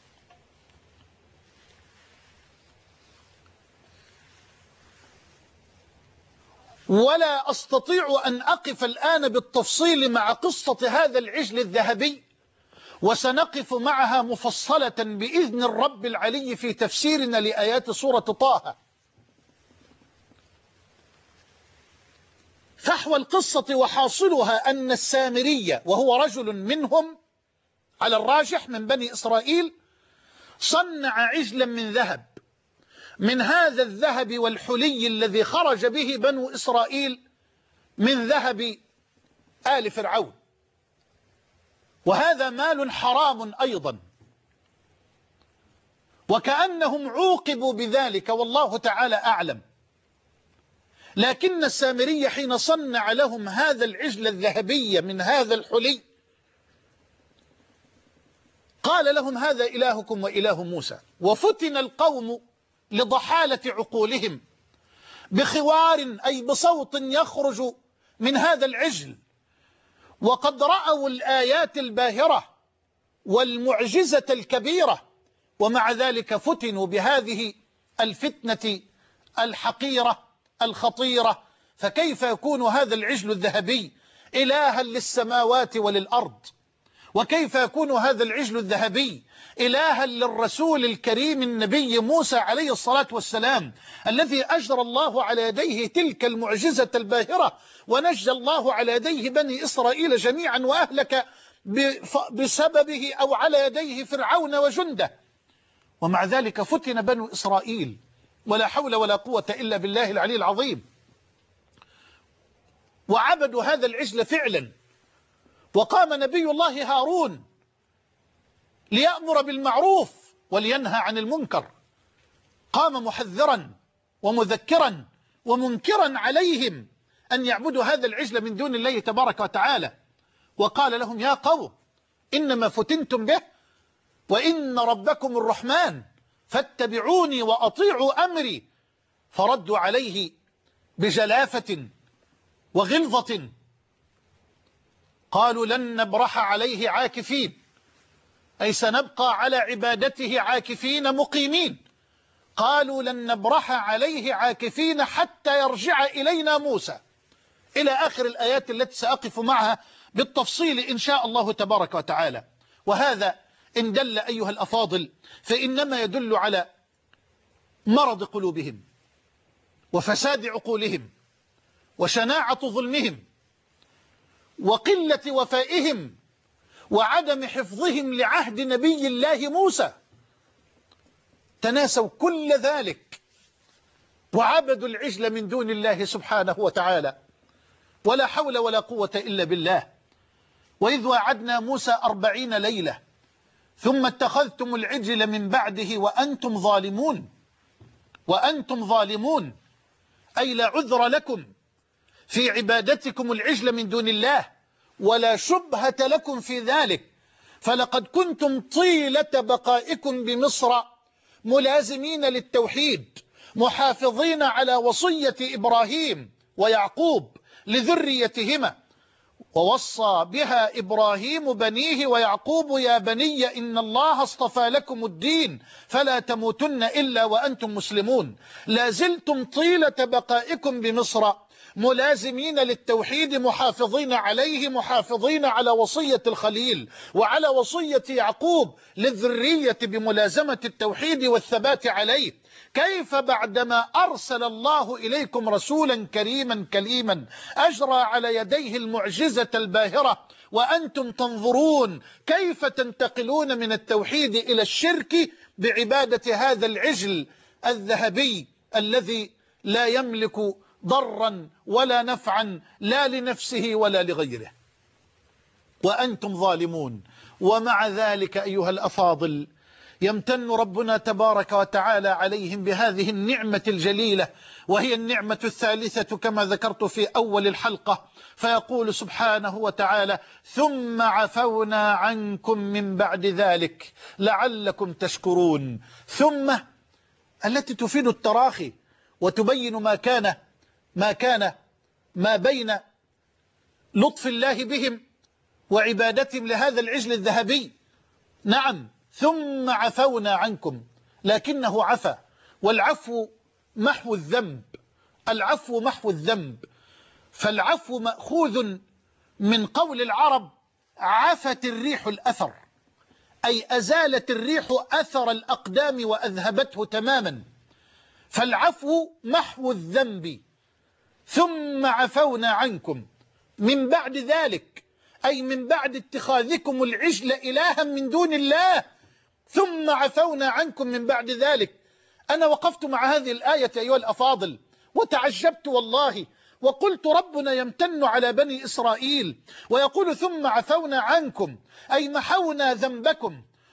ولا أستطيع أن أقف الآن بالتفصيل مع قصة هذا العجل الذهبي، وسنقف معها مفصلة بإذن الرب العلي في تفسيرنا لآيات سورة طه. فحوى القصة وحاصلها أن السامري وهو رجل منهم على الراجح من بني إسرائيل صنع عجلا من ذهب، من هذا الذهب والحلي الذي خرج به بنو إسرائيل من ذهب آل فرعون، وهذا مال حرام أيضا. وكأنهم عوقبوا بذلك والله تعالى أعلم. لكن السامري حين صنع لهم هذا العجل الذهبي من هذا الحلي قال لهم هذا إلهكم وإله موسى. وفتن القوم لضحالة عقولهم بخوار أي بصوت يخرج من هذا العجل، وقد رأوا الآيات الباهرة والمعجزة الكبيرة، ومع ذلك فتنوا بهذه الفتنة الحقيرة الخطيرة. فكيف يكون هذا العجل الذهبي إلها للسماوات وللأرض؟ وكيف يكون هذا العجل الذهبي إلها للرسول الكريم النبي موسى عليه الصلاة والسلام، الذي أجرى الله على يديه تلك المعجزة الباهرة، ونجى الله على يديه بني إسرائيل جميعا، وأهلك بسببه أو على يديه فرعون وجنده. ومع ذلك فتن بنو إسرائيل، ولا حول ولا قوة إلا بالله العلي العظيم، وعبدوا هذا العجل فعلا. وقام نبي الله هارون ليأمر بالمعروف ولينهى عن المنكر، قام محذرا ومذكرا ومنكرا عليهم أن يعبدوا هذا العجل من دون الله تبارك وتعالى، وقال لهم يا قوم إنما فتنتم به وإن ربكم الرحمن فاتبعوني وأطيعوا أمري. فردوا عليه بجلافة وغلظة، قالوا لن نبرح عليه عاكفين، أي سنبقى على عبادته عاكفين مقيمين. قالوا لن نبرح عليه عاكفين حتى يرجع إلينا موسى، إلى آخر الآيات التي سأقف معها بالتفصيل إن شاء الله تبارك وتعالى. وهذا إن دل أيها الأفاضل فإنما يدل على مرض قلوبهم وفساد عقولهم وشناعة ظلمهم وقلة وفائهم وعدم حفظهم لعهد نبي الله موسى. تناسوا كل ذلك وعبدوا العجل من دون الله سبحانه وتعالى، ولا حول ولا قوة إلا بالله. وإذ وعدنا موسى أربعين ليلة ثم اتخذتم العجل من بعده وأنتم ظالمون وأنتم ظالمون أي لا عذر لكم في عبادتكم العجل من دون الله، ولا شبهة لكم في ذلك. فلقد كنتم طيلة بقائكم بمصر ملازمين للتوحيد، محافظين على وصية إبراهيم ويعقوب لذريتهما، ووصى بها إبراهيم بنيه ويعقوب يا بني إن الله اصطفى لكم الدين فلا تموتن إلا وأنتم مسلمون. لازلتم طيلة بقائكم بمصر ملازمين للتوحيد، محافظين عليه، محافظين على وصية الخليل وعلى وصية يعقوب للذرية بملازمة التوحيد والثبات عليه. كيف بعدما أرسل الله إليكم رسولا كريما كليما أجرى على يديه المعجزة الباهرة وأنتم تنظرون كيف تنتقلون من التوحيد إلى الشرك بعبادة هذا العجل الذهبي الذي لا يملك ضرا ولا نفعا لا لنفسه ولا لغيره، وأنتم ظالمون. ومع ذلك أيها الأفاضل يمتن ربنا تبارك وتعالى عليهم بهذه النعمة الجليلة، وهي النعمة الثالثة كما ذكرت في أول الحلقة، فيقول سبحانه وتعالى ثم عفونا عنكم من بعد ذلك لعلكم تشكرون. ثم التي تفيد التراخي وتبين ما كان ما كان ما بين لطف الله بهم وعبادتهم لهذا العجل الذهبي. نعم ثم عفونا عنكم، لكنه عفا، والعفو محو الذنب، العفو محو الذنب. فالعفو مأخوذ من قول العرب عفت الريح الأثر، أي أزالت الريح أثر الأقدام وأذهبته تماما. فالعفو محو الذنب. ثم عفونا عنكم من بعد ذلك، أي من بعد اتخاذكم العجل إلها من دون الله، ثم عفونا عنكم من بعد ذلك. أنا وقفت مع هذه الآية أيها الأفاضل وتعجبت والله، وقلت ربنا يمتن على بني إسرائيل ويقول ثم عفونا عنكم، أي محونا ذنبكم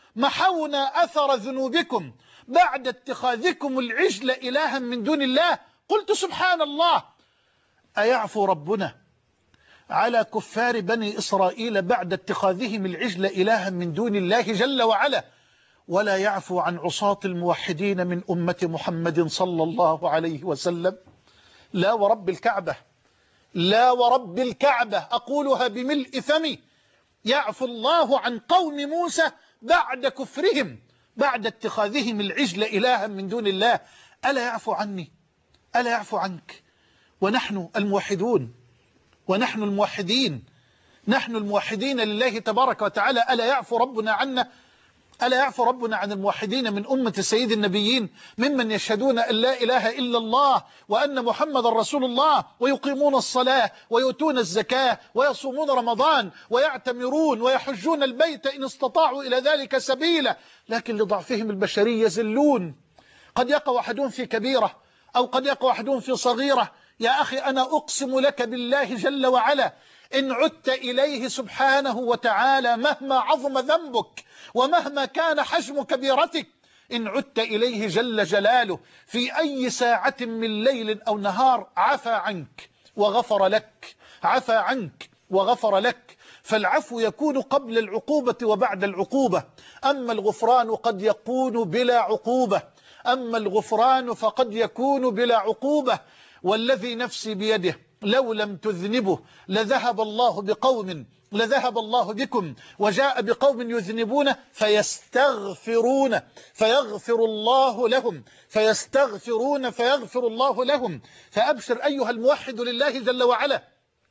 محونا أثر ذنوبكم بعد اتخاذكم العجل إلها من دون الله. قلت سبحان الله، أيعفو ربنا على كفار بني إسرائيل بعد اتخاذهم العجل إلها من دون الله جل وعلا، ولا يعفو عن عصاة الموحدين من أمة محمد صلى الله عليه وسلم؟ لا ورب الكعبة، لا ورب الكعبة، أقولها بملء فمي، يعفو الله عن قوم موسى بعد كفرهم، بعد اتخاذهم العجل إلها من دون الله. ألا يعفو عني؟ ألا يعفو عنك؟ ونحن الموحدون، ونحن الموحدين، نحن الموحدين لله تبارك وتعالى، ألا يعفو ربنا عنا؟ ألا يعفو ربنا عن الموحدين من أمة سيد النبيين، ممن يشهدون أن لا إله إلا الله وأن محمد رسول الله، ويقيمون الصلاة ويؤتون الزكاة ويصومون رمضان ويعتمرون ويحجون البيت إن استطاعوا إلى ذلك سبيلا، لكن لضعفهم البشري يزلون. قد يقع أحدهم في كبيرة أو قد يقع أحدهم في صغيرة. يا أخي أنا أقسم لك بالله جل وعلا، إن عدت إليه سبحانه وتعالى مهما عظم ذنبك ومهما كان حجم كبيرتك، إن عدت إليه جل جلاله في أي ساعة من ليل أو نهار عفى عنك وغفر لك، عفى عنك وغفر لك. فالعفو يكون قبل العقوبة وبعد العقوبة، أما الغفران قد يكون بلا عقوبة، أما الغفران فقد يكون بلا عقوبة. والذي نفسي بيده لو لم تذنبوا لذهب الله بقوم لذهب الله بكم وجاء بقوم يذنبون فيستغفرون فيغفر الله لهم فيستغفرون فيغفر الله لهم. فأبشر أيها الموحد لله جل وعلا.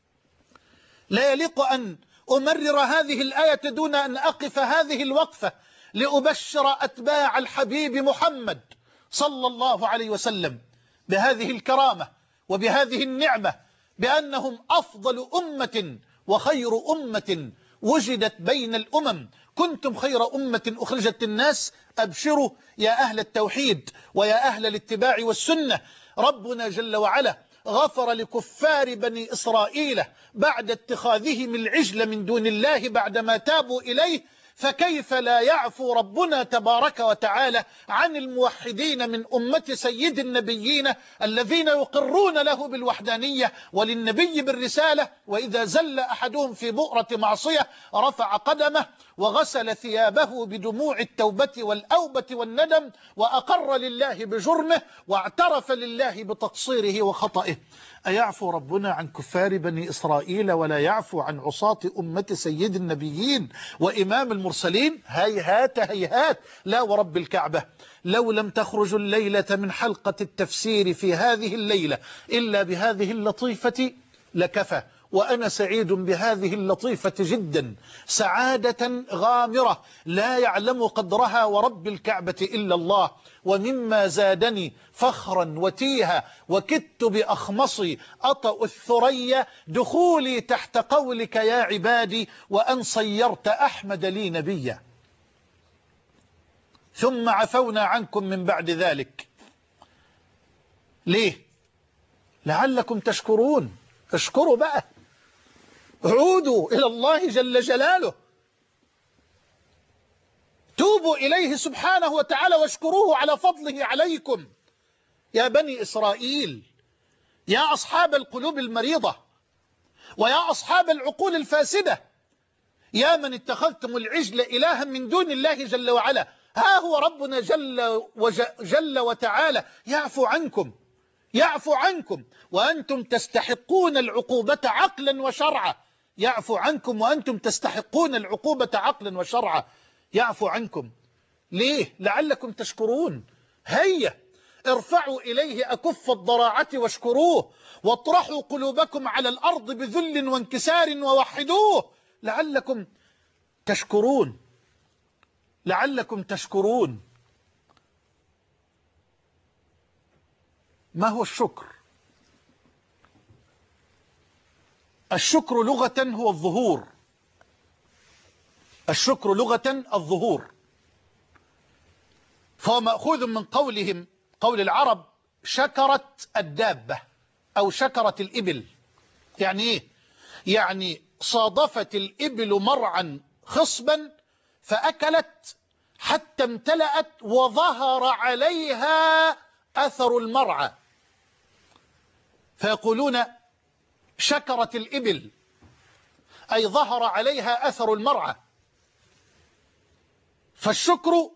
لا يليق أن أمرر هذه الآية دون أن أقف هذه الوقفة لأبشر أتباع الحبيب محمد صلى الله عليه وسلم بهذه الكرامة وبهذه النعمة، بأنهم أفضل أمة وخير أمة وجدت بين الأمم، كنتم خير أمة أخرجت الناس. أبشروا يا أهل التوحيد ويا أهل الاتباع والسنة، ربنا جل وعلا غفر لكفار بني إسرائيل بعد اتخاذهم العجل من دون الله بعدما تابوا إليه، فكيف لا يعفو ربنا تبارك وتعالى عن الموحدين من أمة سيد النبيين الذين يقرون له بالوحدانية وللنبي بالرسالة، وإذا زل أحدهم في بؤرة معصية رفع قدمه وغسل ثيابه بدموع التوبة والأوبة والندم وأقر لله بجرمه واعترف لله بتقصيره وخطئه. أيعفو ربنا عن كفار بني إسرائيل ولا يعفو عن عصاة أمة سيد النبيين وإمام المرسلين؟ هيهات هيهات، لا ورب الكعبة. لو لم تخرج الليلة من حلقة التفسير في هذه الليلة إلا بهذه اللطيفة لكفى، وأنا سعيد بهذه اللطيفة جدا، سعادة غامرة لا يعلم قدرها ورب الكعبة إلا الله. ومما زادني فخرا وتيها وكدت بأخمصي أطأ الثريا دخولي تحت قولك يا عبادي وأن صيرت أحمد لي نبيا، ثم عفونا عنكم من بعد ذلك. ليه؟ لعلكم تشكرون. اشكروا بقى، عودوا إلى الله جل جلاله، توبوا إليه سبحانه وتعالى واشكروه على فضله عليكم. يا بني إسرائيل، يا أصحاب القلوب المريضة ويا أصحاب العقول الفاسدة، يا من اتخذتم العجل إلها من دون الله جل وعلا، ها هو ربنا جل, وجل وتعالى يعفو عنكم يعفو عنكم وأنتم تستحقون العقوبة عقلا وشرعا، يعفو عنكم وأنتم تستحقون العقوبة عقلا وشرعا، يعفو عنكم. ليه؟ لعلكم تشكرون. هيا ارفعوا إليه أكف الضراعة واشكروه، واطرحوا قلوبكم على الأرض بذل وانكسار ووحدوه لعلكم تشكرون لعلكم تشكرون. ما هو الشكر؟ الشكر لغة هو الظهور، الشكر لغة الظهور، فهو مأخوذ من قولهم، قول العرب شكرت الدابة أو شكرت الإبل. يعني إيه؟ يعني صادفت الإبل مرعا خصبا فأكلت حتى امتلأت وظهر عليها أثر المرعى، فيقولون شكرت الإبل، أي ظهر عليها أثر المرعى. فالشكر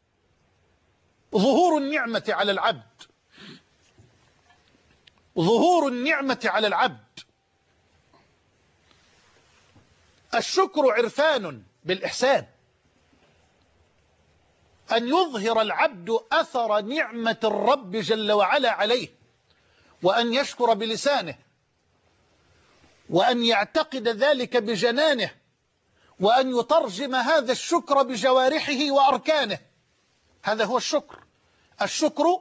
ظهور النعمة على العبد، ظهور النعمة على العبد. الشكر عرفان بالإحسان، أن يظهر العبد أثر نعمة الرب جل وعلا عليه، وأن يشكر بلسانه، وأن يعتقد ذلك بجنانه، وأن يترجم هذا الشكر بجوارحه وأركانه. هذا هو الشكر. الشكر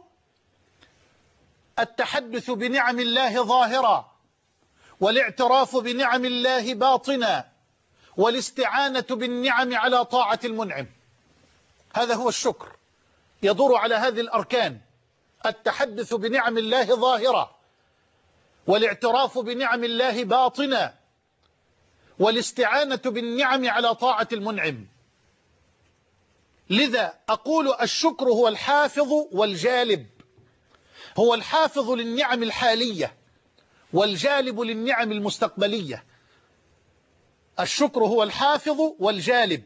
التحدث بنعم الله ظاهرا، والاعتراف بنعم الله باطنا، والاستعانة بالنعم على طاعة المنعم. هذا هو الشكر، يدور على هذه الأركان: التحدث بنعم الله ظاهرا، والاعتراف بنعم الله باطنا، والاستعانة بالنعم على طاعة المنعم. لذا أقول الشكر هو الحافظ والجالب، هو الحافظ للنعم الحالية والجالب للنعم المستقبلية. الشكر هو الحافظ والجالب،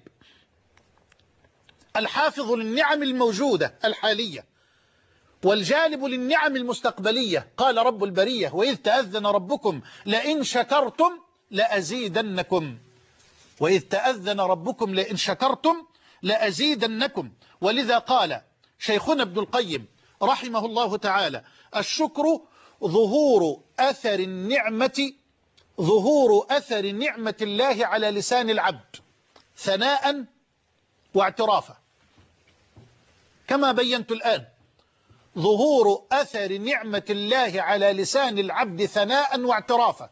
الحافظ للنعم الموجودة الحالية والجالب للنعم المستقبلية. قال رب البرية: وإذ تأذن ربكم لئن شكرتم لأزيدنكم، وإذ تأذن ربكم لئن شكرتم لأزيدنكم. ولذا قال شيخنا ابن القيم رحمه الله تعالى: الشكر ظهور أثر النعمة، ظهور أثر نعمة الله على لسان العبد ثناء واعترافا، كما بينت الآن، ظهور أثر نعمة الله على لسان العبد ثناء واعترافا،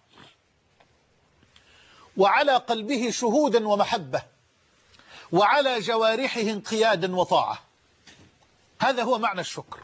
وعلى قلبه شهودا ومحبة، وعلى جوارحه انقيادا وطاعة. هذا هو معنى الشكر.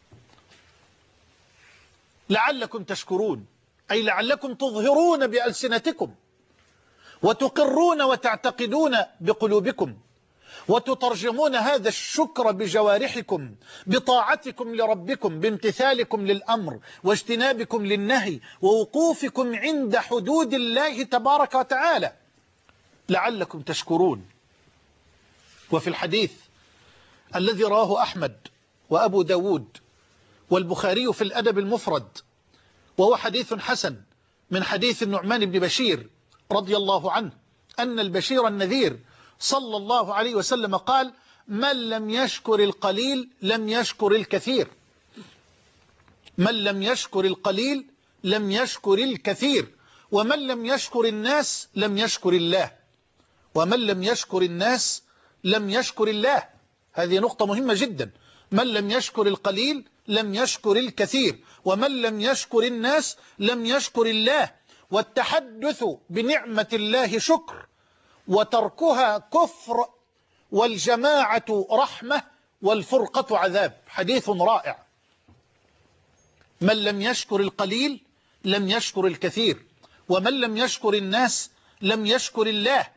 لعلكم تشكرون، أي لعلكم تظهرون بألسنتكم، وتقرون وتعتقدون بقلوبكم، وتترجمون هذا الشكر بجوارحكم، بطاعتكم لربكم، بامتثالكم للأمر، واجتنابكم للنهي، ووقوفكم عند حدود الله تبارك وتعالى، لعلكم تشكرون. وفي الحديث الذي رواه أحمد وأبو داود والبخاري في الأدب المفرد، وهو حديث حسن، من حديث النعمان بن بشير رضي الله عنه، أن البشير النذير صلى الله عليه وسلم قال: من لم يشكر القليل لم يشكر الكثير، من لم يشكر القليل لم يشكر الكثير، ومن لم يشكر الناس لم يشكر الله، ومن لم يشكر الناس لم يشكر الله. هذه نقطة مهمة جدا. من لم يشكر القليل لم يشكر الكثير، ومن لم يشكر الناس لم يشكر الله. والتحدث بنعمة الله شكر، وتركها كفر، والجماعة رحمة، والفرقة عذاب. حديث رائع. من لم يشكر القليل لم يشكر الكثير، ومن لم يشكر الناس لم يشكر الله.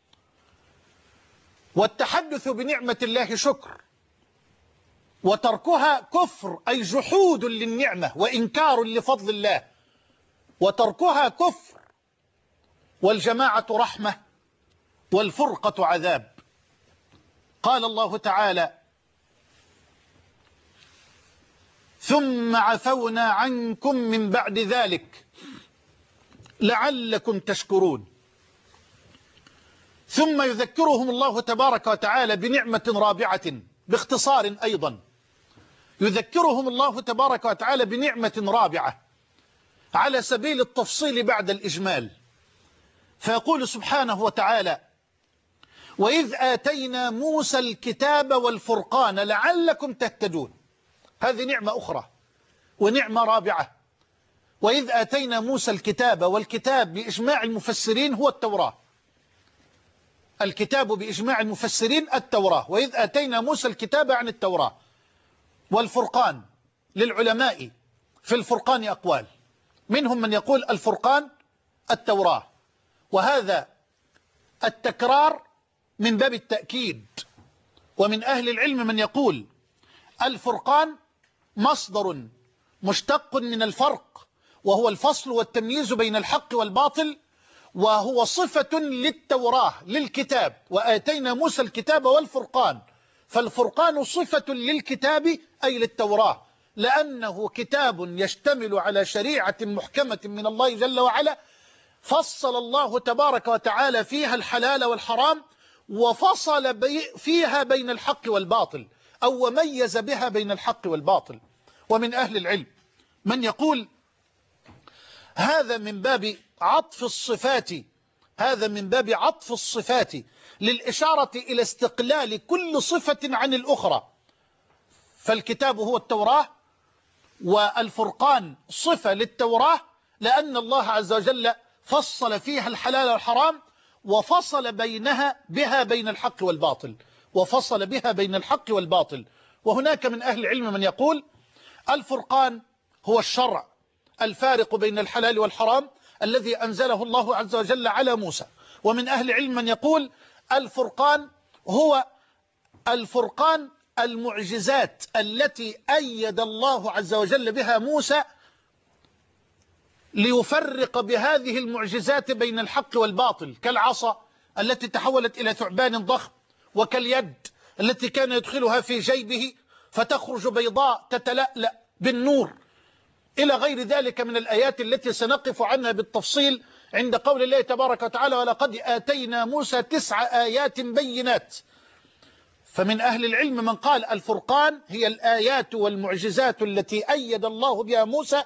والتحدث بنعمة الله شكر، وتركها كفر، أي جحود للنعمة وإنكار لفضل الله. وتركها كفر، والجماعة رحمة، والفرقة عذاب. قال الله تعالى: ثم عفونا عنكم من بعد ذلك لعلكم تشكرون. ثم يذكرهم الله تبارك وتعالى بنعمة رابعة باختصار أيضا، يذكرهم الله تبارك وتعالى بنعمة رابعة على سبيل التفصيل بعد الإجمال، فيقول سبحانه وتعالى: وإذ آتينا موسى الكتاب والفرقان لعلكم تهتدون. هذه نعمة أخرى ونعمة رابعة. وإذ آتينا موسى الكتاب، والكتاب بإجماع المفسرين هو التوراة. الكتاب بإجماع المفسرين التوراة. وإذ آتينا موسى الكتاب عن التوراة. والفرقان للعلماء في الفرقان أقوال، منهم من يقول الفرقان التوراة، وهذا التكرار من باب التأكيد، ومن أهل العلم من يقول الفرقان مصدر مشتق من الفرق، وهو الفصل والتمييز بين الحق والباطل، وهو صفة للتوراة للكتاب، وآتينا موسى الكتاب والفرقان، فالفرقان صفة للكتاب أي للتوراة، لأنه كتاب يشتمل على شريعة محكمة من الله جل وعلا، فصل الله تبارك وتعالى فيها الحلال والحرام، وفصل بي فيها بين الحق والباطل، أو وميز بها بين الحق والباطل. ومن أهل العلم من يقول هذا من باب عطف الصفات هذا من باب عطف الصفات للإشارة إلى استقلال كل صفة عن الأخرى، فالكتاب هو التوراة، والفرقان صفة للتوراة، لأن الله عز وجل فصل فيها الحلال والحرام، وفصل بينها بها بين الحق والباطل وفصل بها بين الحق والباطل. وهناك من أهل العلم من يقول الفرقان هو الشرع الفارق بين الحلال والحرام الذي أنزله الله عز وجل على موسى. ومن أهل العلم من يقول الفرقان هو الفرقان المعجزات التي أيد الله عز وجل بها موسى ليفرق بهذه المعجزات بين الحق والباطل، كالعصا التي تحولت إلى ثعبان ضخم، وكاليد التي كان يدخلها في جيبه فتخرج بيضاء تتلألأ بالنور، إلى غير ذلك من الآيات التي سنقف عنها بالتفصيل عند قول الله تبارك وتعالى ولقد آتينا موسى تسع آيات بينات. فمن أهل العلم من قال الفرقان هي الآيات والمعجزات التي أيد الله بها موسى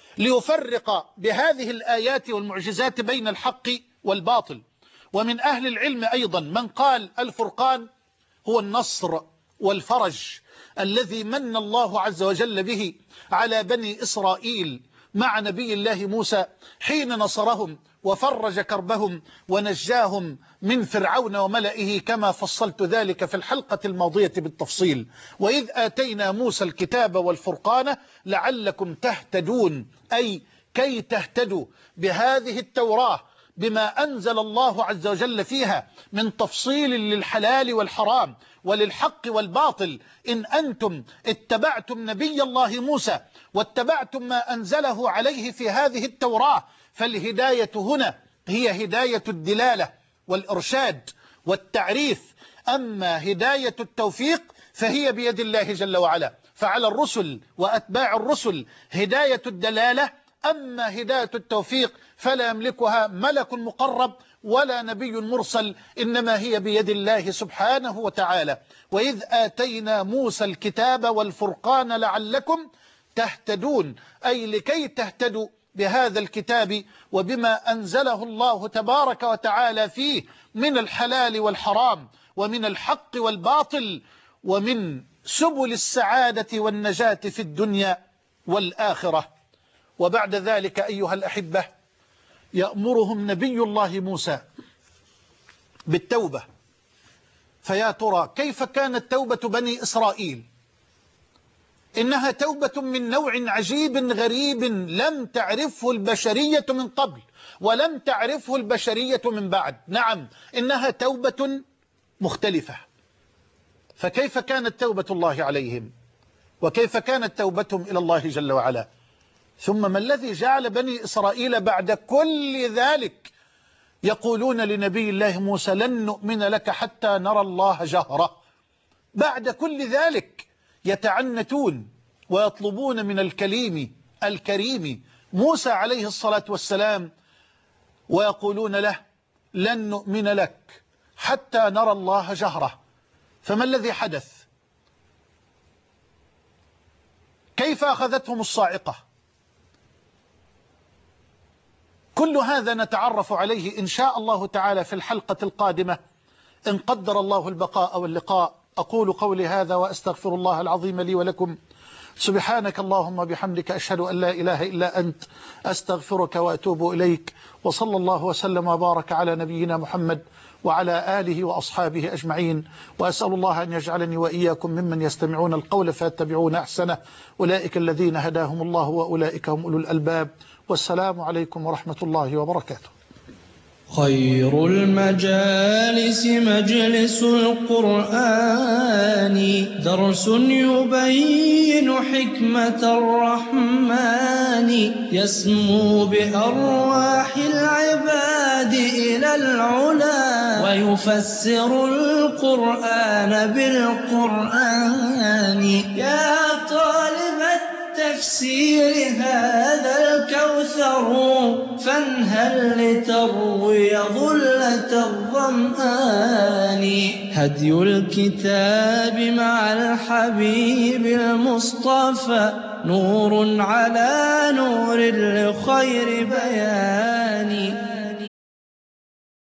ليفرق بهذه الآيات والمعجزات بين الحق والباطل. ومن أهل العلم أيضا من قال الفرقان هو النصر والفرج الذي من الله عز وجل به على بني إسرائيل مع نبي الله موسى حين نصرهم وفرج كربهم ونجاهم من فرعون وملئه، كما فصلت ذلك في الحلقة الماضية بالتفصيل. وإذ آتينا موسى الكتاب والفرقان لعلكم تهتدون، أي كي تهتدوا بهذه التوراة بما أنزل الله عز وجل فيها من تفصيل للحلال والحرام وللحق والباطل. إن أنتم اتبعتم نبي الله موسى واتبعتم ما أنزله عليه في هذه التوراة، فالهداية هنا هي هداية الدلالة والإرشاد والتعريف، أما هداية التوفيق فهي بيد الله جل وعلا، فعلى الرسل وأتباع الرسل هداية الدلالة، أما هداية التوفيق فلا يملكها ملك مقرب ولا نبي مرسل، إنما هي بيد الله سبحانه وتعالى. وإذ آتينا موسى الكتاب والفرقان لعلكم تهتدون، أي لكي تهتدوا بهذا الكتاب وبما أنزله الله تبارك وتعالى فيه من الحلال والحرام ومن الحق والباطل ومن سبل السعادة والنجاة في الدنيا والآخرة. وبعد ذلك أيها الأحبة يأمرهم نبي الله موسى بالتوبة. فيا ترى كيف كانت توبة بني إسرائيل؟ إنها توبة من نوع عجيب غريب لم تعرفه البشرية من قبل ولم تعرفه البشرية من بعد. نعم، إنها توبة مختلفة. فكيف كانت توبة الله عليهم وكيف كانت توبتهم إلى الله جل وعلا؟ ثم ما الذي جعل بني إسرائيل بعد كل ذلك يقولون لنبي الله موسى لن نؤمن لك حتى نرى الله جهرة؟ بعد كل ذلك يتعنتون ويطلبون من الكليم الكريم موسى عليه الصلاة والسلام ويقولون له لن نؤمن لك حتى نرى الله جهرة. فما الذي حدث؟ كيف أخذتهم الصاعقة؟ كل هذا نتعرف عليه إن شاء الله تعالى في الحلقة القادمة إن قدر الله البقاء واللقاء. أقول قولي هذا وأستغفر الله العظيم لي ولكم. سبحانك اللهم بحمدك أشهد أن لا إله إلا أنت أستغفرك وأتوب إليك. وصلى الله وسلم وبارك على نبينا محمد وعلى آله وأصحابه أجمعين. وأسأل الله أن يجعلني وإياكم ممن يستمعون القول فيتبعون أحسنه، أولئك الذين هداهم الله وأولئك هم أولو الألباب. والسلام عليكم ورحمة الله وبركاته. خير المجالس مجلس القرآن درس يبين حكمة الرحمن يسمو بأرواح العباد إلى العلا ويفسر القرآن بالقرآن يا طالب التفسير هذا الكوثر فانهل لتروي ظلة الظمآن هدي الكتاب مع الحبيب المصطفى نور على نور لخير بيان